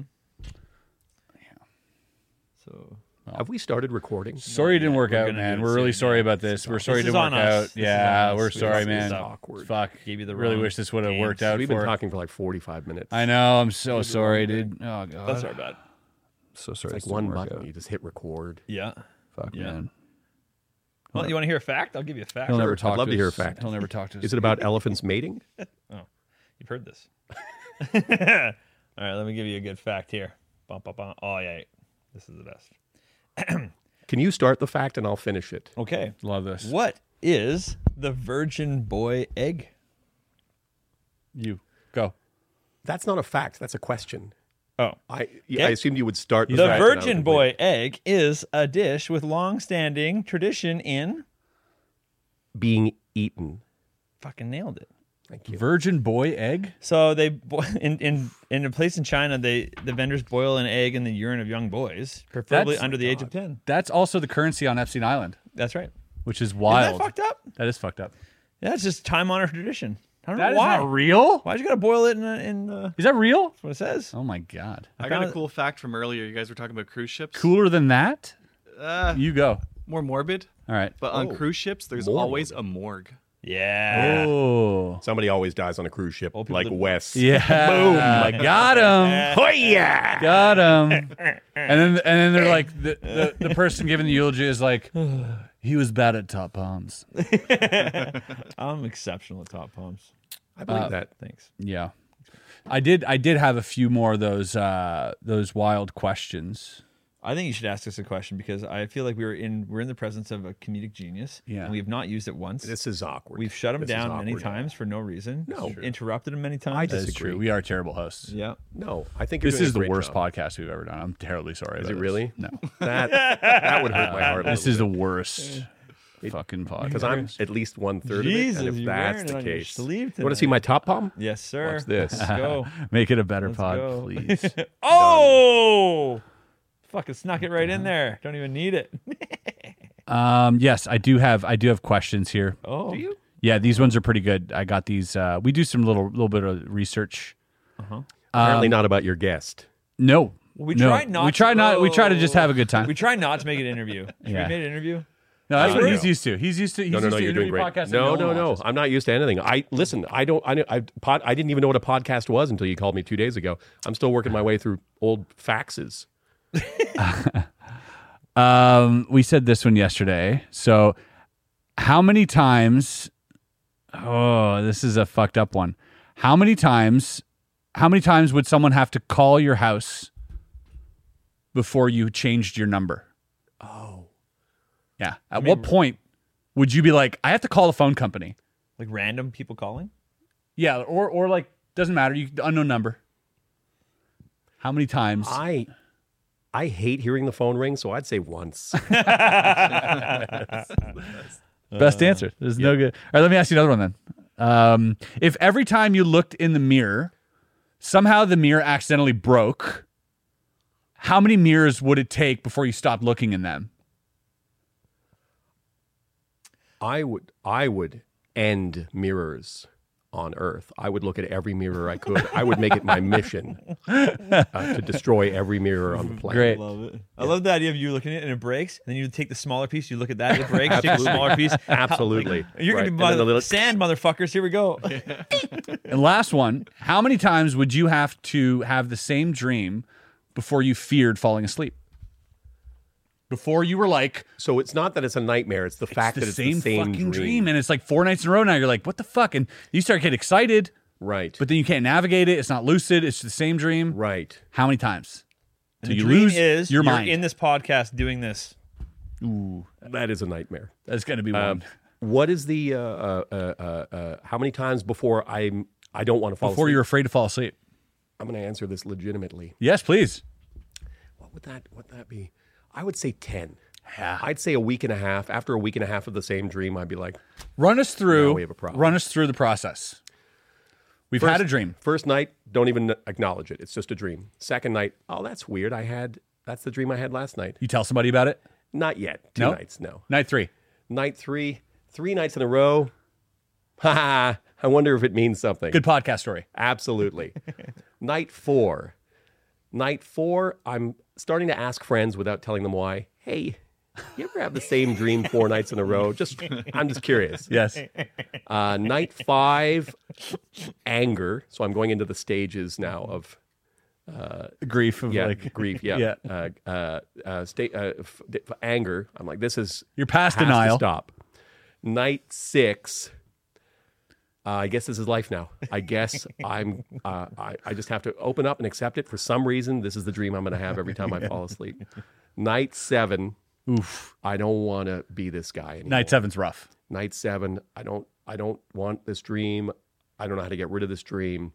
So Have we started recording? Sorry it didn't work We're out, gonna man. do it We're really soon, sorry yeah. about this. We're sorry This it is didn't work on us. out. This is Yeah, on us. we're This sorry, is man. awkward. Fuck. Gave you the really wrong wish this would have games. worked out We've for been talking for like forty-five minutes. I know. I'm so sorry, dude. Oh, God. That's our bad. So It's sorry. like this one didn't work button. out. You just hit record. Yeah. Fuck, Yeah. man. Well, you want to hear a fact? I'll give you a fact. He'll never I'd talk love to hear a us- fact. He'll never talk to us. Is it about elephants mating? Oh, you've heard this. All right, let me give you a good fact here. Bum, bum, bum. Oh, yeah. This is the best. Can you start the fact and I'll finish it? Okay. Love this. What is the virgin boy egg? You. Go. That's not a fact. That's a question. Oh. I yeah, I Okay. assumed you would start the, The fact and I would virgin complete boy it. egg is a dish with long-standing tradition in... being eaten. Fucking nailed it. Thank you. Virgin boy egg? So they bo- in in in a place in China, they the vendors boil an egg in the urine of young boys, preferably That's- under the age of ten. That's also the currency on Epstein Island, That's right. which is Isn't wild. that fucked up? That is fucked up. Yeah, it's just time-honored tradition. I don't That know is why. not real? Why'd you gotta boil it in? a- in uh, Is that real? that's what it says. Oh, my God. I, I got found a it- cool fact from earlier. You guys were talking about cruise ships. Cooler than that? Uh, You go. more morbid. All right. But on Oh, cruise ships, there's more always a morgue. Yeah. Oh. Somebody always dies on a cruise ship, Old people like that- Wes. Yeah. Boom. I got him. Hoya! Got him. And then and then they're like the, the, the person giving the eulogy is like, he was bad at top bombs. I'm exceptional at top palms. I believe Uh, that. Thanks. Yeah. I did I did have a few more of those uh those wild questions. I think you should ask us a question because I feel like we were in we're in the presence of a comedic genius. Yeah. And we have not used it once. This is awkward. We've shut him This is down many awkward. times for no reason. No. Interrupted him many times. I That is disagree. true. We are terrible hosts. Yeah. No, I think you're This doing is a the great worst job. podcast we've ever done. I'm terribly sorry. Is about it this. really? No. That that would hurt my heart. This is the worst fucking podcast. because I'm at least one third of it, Jesus, and if you're that's wearing the it on your case, sleeve you want tonight. to see my top palm? Yes, sir. Watch this. Let's go. Make it a better Let's pod, go. please. Oh! Fucking snuck it right in there. Don't even need it. Um, yes, I do have I do have questions here. Oh. Do you? Yeah, these ones are pretty good. I got these. Uh, we do some little little bit of research. Uh-huh. Apparently Um, not about your guest. No, We no. try not We try to, not. We try to just have a good time. We try not to make it an interview. Should Yeah. we make it an interview? No, that's Uh, what no. he's used to. He's used to. He's No, no, used no, to you're doing interview great. podcasts that No, one no, no. watches. I'm not used to anything. I listen. I don't. I, I pod. I didn't even know what a podcast was until you called me two days ago. I'm still working my way through old faxes. Um, we said this one yesterday. So, how many times? Oh, this is a fucked up one. How many times? How many times would someone have to call your house before you changed your number? Oh, Yeah. At what point would you be like, I have to call the phone company? Like random people calling? Yeah, or or like doesn't matter. You unknown number. How many times? I I hate hearing the phone ring, so I'd say once. Best answer. There's no good. All right, let me ask you another one then. Um, if every time you looked in the mirror, somehow the mirror accidentally broke, how many mirrors would it take before you stopped looking in them? I would I would end mirrors on Earth. I would look at every mirror I could. I would make it my mission uh, to destroy every mirror on the planet. Great. I love it. I love the idea of you looking at it and it breaks, and then you take the smaller piece, you look at that, it breaks, you take the smaller piece. Absolutely. You're Right. going And to then be the little- sand, motherfuckers. Here we go. And last one, how many times would you have to have the same dream before you feared falling asleep? Before you were like, so it's not that it's a nightmare. It's the fact the that it's same, the same fucking dream. dream. and it's like four nights in a row now. You're like, what the fuck? And you start getting excited, Right. but then you can't navigate it. It's not lucid. It's the same dream. Right. How many times? And So the you dream lose is your you're mind. in this podcast doing this. Ooh, That is a nightmare. that's going to be one. Um, what is the, uh, uh, uh, uh, uh, how many times before I'm, I don't want to fall Before asleep? you're afraid to fall asleep. I'm going to answer this legitimately. Yes, please. What would that, what would that be? I would say ten. Yeah. I'd say a week and a half. After a week and a half of the same dream, I'd be like, Run us through. Now we have a problem. Run us through the process. We've First- had a dream. First night, don't even acknowledge it. It's just a dream. Second night, oh, that's weird. I had, that's the dream I had last night. You tell somebody about it. Not yet. Two No? nights, no. Night three. Night three, three nights in a row. Ha ha. I wonder if it means something. Good podcast story. Absolutely. Night four. Night four, I'm starting to ask friends without telling them why. Hey, you ever have the same dream four nights in a row? Just, I'm just curious. Yes. Uh, night five, anger. So I'm going into the stages now of uh, Grief of yeah, like grief. Yeah, Yeah. Uh, uh, uh, state uh, f- d- f- anger. I'm like, this is You're past has to denial. stop. Night six. Uh, I guess this is life now. I guess I'm. Uh, I, I just have to open up and accept it. For some reason, this is the dream I'm going to have every time I fall asleep. Night seven. Oof. I don't want to be this guy anymore. Night seven's rough. Night seven. I don't. I don't want this dream. I don't know how to get rid of this dream.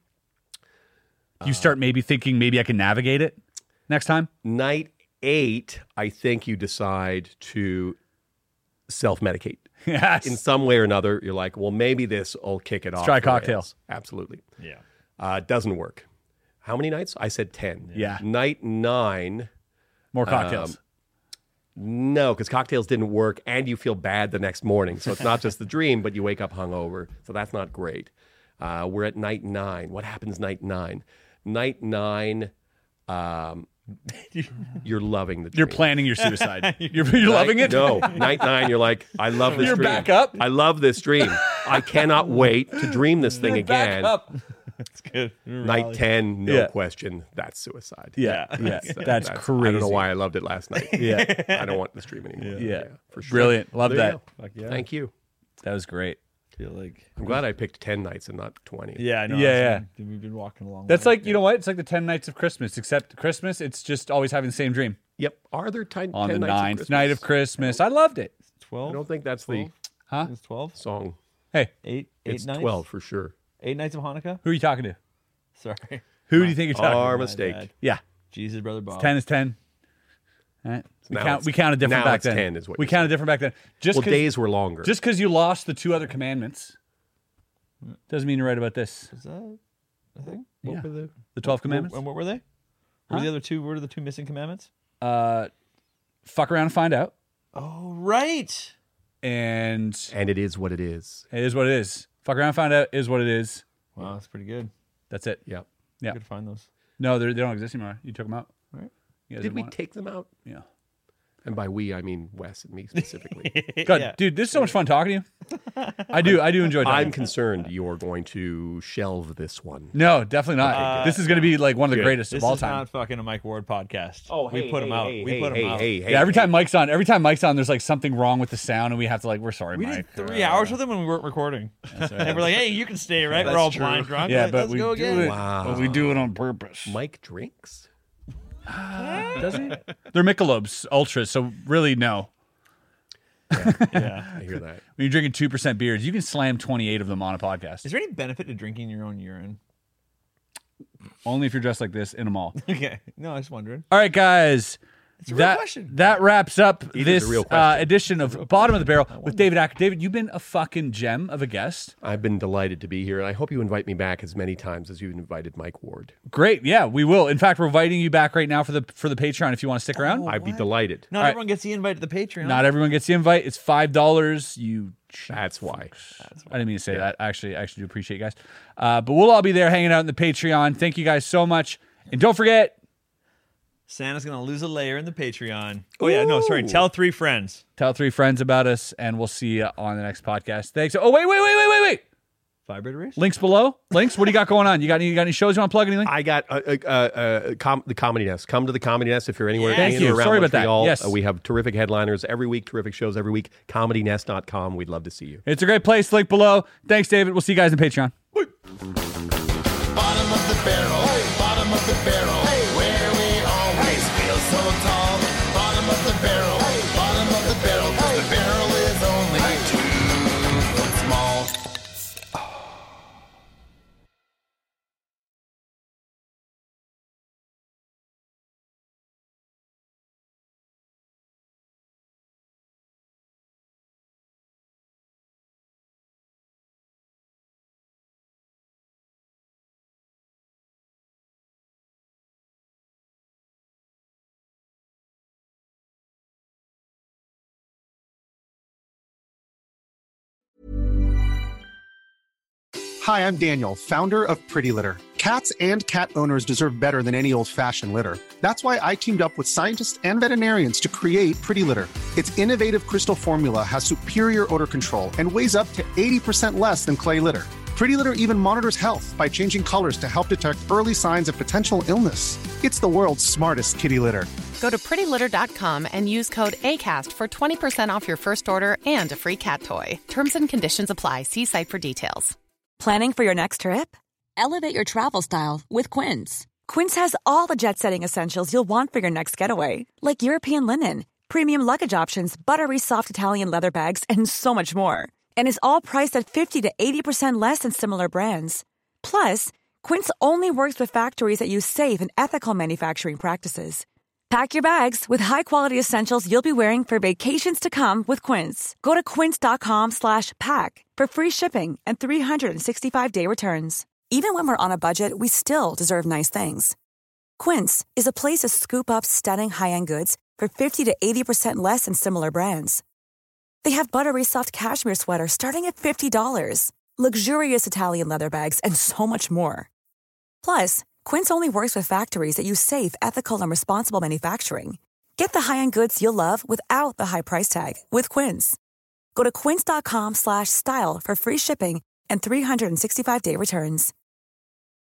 You start maybe thinking maybe I can navigate it next time. Night eight. I think you decide to self-medicate. Yes. In some way or another, you're like, well, maybe this will kick it Let's off. try a the cocktail. rails. Absolutely. Yeah. Uh, it doesn't work. How many nights? I said ten. Yeah. Night nine. More cocktails. Um, no, because cocktails didn't work, and you feel bad the next morning. So it's not just the dream, but you wake up hungover. So that's not great. Uh, we're at night nine. What happens night nine? Night nine, um, you're loving the dream. You're planning your suicide. You're, you're Night- loving it? No. Night nine, you're like, I love this You're dream. back up? I love this dream. I cannot wait to dream this thing You're back again. up. That's good. Night ten, no Yeah. question, that's suicide. Yeah, yeah. That's I don't crazy. know why I loved it last night. Yeah. I don't want this dream anymore. Yeah. for sure. Brilliant. Love There you that. go. Fuck yeah. Thank you. That was great. Feel like I'm glad I picked ten nights and not twenty. Yeah, I know. Yeah, yeah. We've been walking along. That's with it. like, you know what? It's like the ten nights of Christmas, except Christmas, it's just always having the same dream. Yep. Are there ten, On ten the nights of ninth Christmas? night of Christmas. I loved it. twelve. I don't think that's the Huh? It's twelve. song. Hey, Eight. Eight It's nights. twelve for sure. Eight nights of Hanukkah. who are you talking to? Sorry. Who do you think you're talking Our to? mistake. bad. Yeah. Jesus, brother Bob. ten is ten. All right. We, Now count, it's- we counted different now back it's then. ten is what we you're counted different back then. Just Well, 'cause- days were longer. Just because you lost the two other commandments doesn't mean you're right about this. Is that a thing? What Yeah. were the The twelve What- commandments? And what were they? What were the other two? What are the two missing commandments? Uh, fuck around and find out. Oh, right. And and it is what it is. it is what it is. Fuck around and find out is what it is. Wow, that's pretty good. That's it. Yep. Yeah. Good to find those. No, they're- they don't exist anymore. You took them out. Right. You guys Did didn't we want it. take them out? Yeah. And by we, I mean Wes and me specifically. God, Yeah. dude, this is so much fun talking to you. I do. I do enjoy talking. I'm concerned you're going to shelve this one. No, definitely not. Uh, this is going to be like one of the Good. greatest This of all is time. not fucking a Mike Ward podcast. Oh, we hey, put him hey, out. hey, we hey, put him hey, out. hey, hey, yeah, every hey. time Mike's on, every time Mike's on, there's like something wrong with the sound, and we have to like, we're sorry, We Mike. did three Uh, hours with him when we weren't recording. And we're like, hey, you can stay, right? That's we're all true. blind drunk. Yeah, Like, but let's we go do again. it. Wow. But we do it on purpose. Mike drinks? Does he? They're Michelob's Ultras, so really no. Yeah. I hear that. When you're drinking two percent beers, you can slam twenty-eight of them on a podcast. Is there any benefit to drinking your own urine? Only if you're dressed like this in a mall. Okay. No, I was wondering. All right, guys. It's a real that, question. that wraps up It is this a real uh, question. edition of Bottom of the Barrel with David Acker. David, you've been a fucking gem of a guest. I've been delighted to be here, and I hope you invite me back as many times as you've invited Mike Ward. Great. Yeah, we will. In fact, we're inviting you back right now for the for the Patreon if you want to stick around. Oh, I'd be what? delighted. Not All right. everyone gets the invite to the Patreon. Not everyone gets the invite. It's five dollars. You That's why. I didn't mean to say that. Actually, I actually do appreciate you guys. Uh, but we'll all be there hanging out in the Patreon. Thank you guys so much. And don't forget, Santa's going to lose a layer in the Patreon. Oh, yeah. No, sorry. Tell three friends. tell three friends about us, and we'll see you on the next podcast. Thanks. Oh, wait, wait, wait, wait, wait, wait. Vibrator race? Links below. Links. What do you got going on? You got any? You got any shows you want to plug? Anything? I got uh, uh, uh, com- the Comedy Nest. Come to the Comedy Nest if you're anywhere Yes. Thank in you. or around Sorry about that. Montreal. Yes. Uh, we have terrific headliners every week, terrific shows every week. comedy nest dot com. We'd love to see you. It's a great place. Link below. Thanks, David. We'll see you guys in Patreon. Bottom of the barrel, bottom of the barrel, where we always feel so tall. Bottom of the barrel, bottom of the barrel, 'cause the barrel is only two foot small. Hi, I'm Daniel, founder of Pretty Litter. Cats and cat owners deserve better than any old-fashioned litter. That's why I teamed up with scientists and veterinarians to create Pretty Litter. Its innovative crystal formula has superior odor control and weighs up to eighty percent less than clay litter. Pretty Litter even monitors health by changing colors to help detect early signs of potential illness. It's the world's smartest kitty litter. Go to pretty litter dot com and use code ACAST for twenty percent off your first order and a free cat toy. Terms and conditions apply. See site for details. Planning for your next trip? Elevate your travel style with Quince. Quince has all the jet-setting essentials you'll want for your next getaway, like European linen, premium luggage options, buttery soft Italian leather bags, and so much more. And is all priced at fifty to eighty percent less than similar brands. Plus, Quince only works with factories that use safe and ethical manufacturing practices. Pack your bags with high-quality essentials you'll be wearing for vacations to come with Quince. Go to quince dot com slash pack for free shipping and three sixty-five day returns. Even when we're on a budget, we still deserve nice things. Quince is a place to scoop up stunning high-end goods for fifty to eighty percent less than similar brands. They have buttery soft cashmere sweaters starting at fifty dollars, luxurious Italian leather bags, and so much more. Plus, Quince only works with factories that use safe, ethical, and responsible manufacturing. Get the high-end goods you'll love without the high price tag with Quince. Go to quince dot com slash style for free shipping and three sixty-five day returns.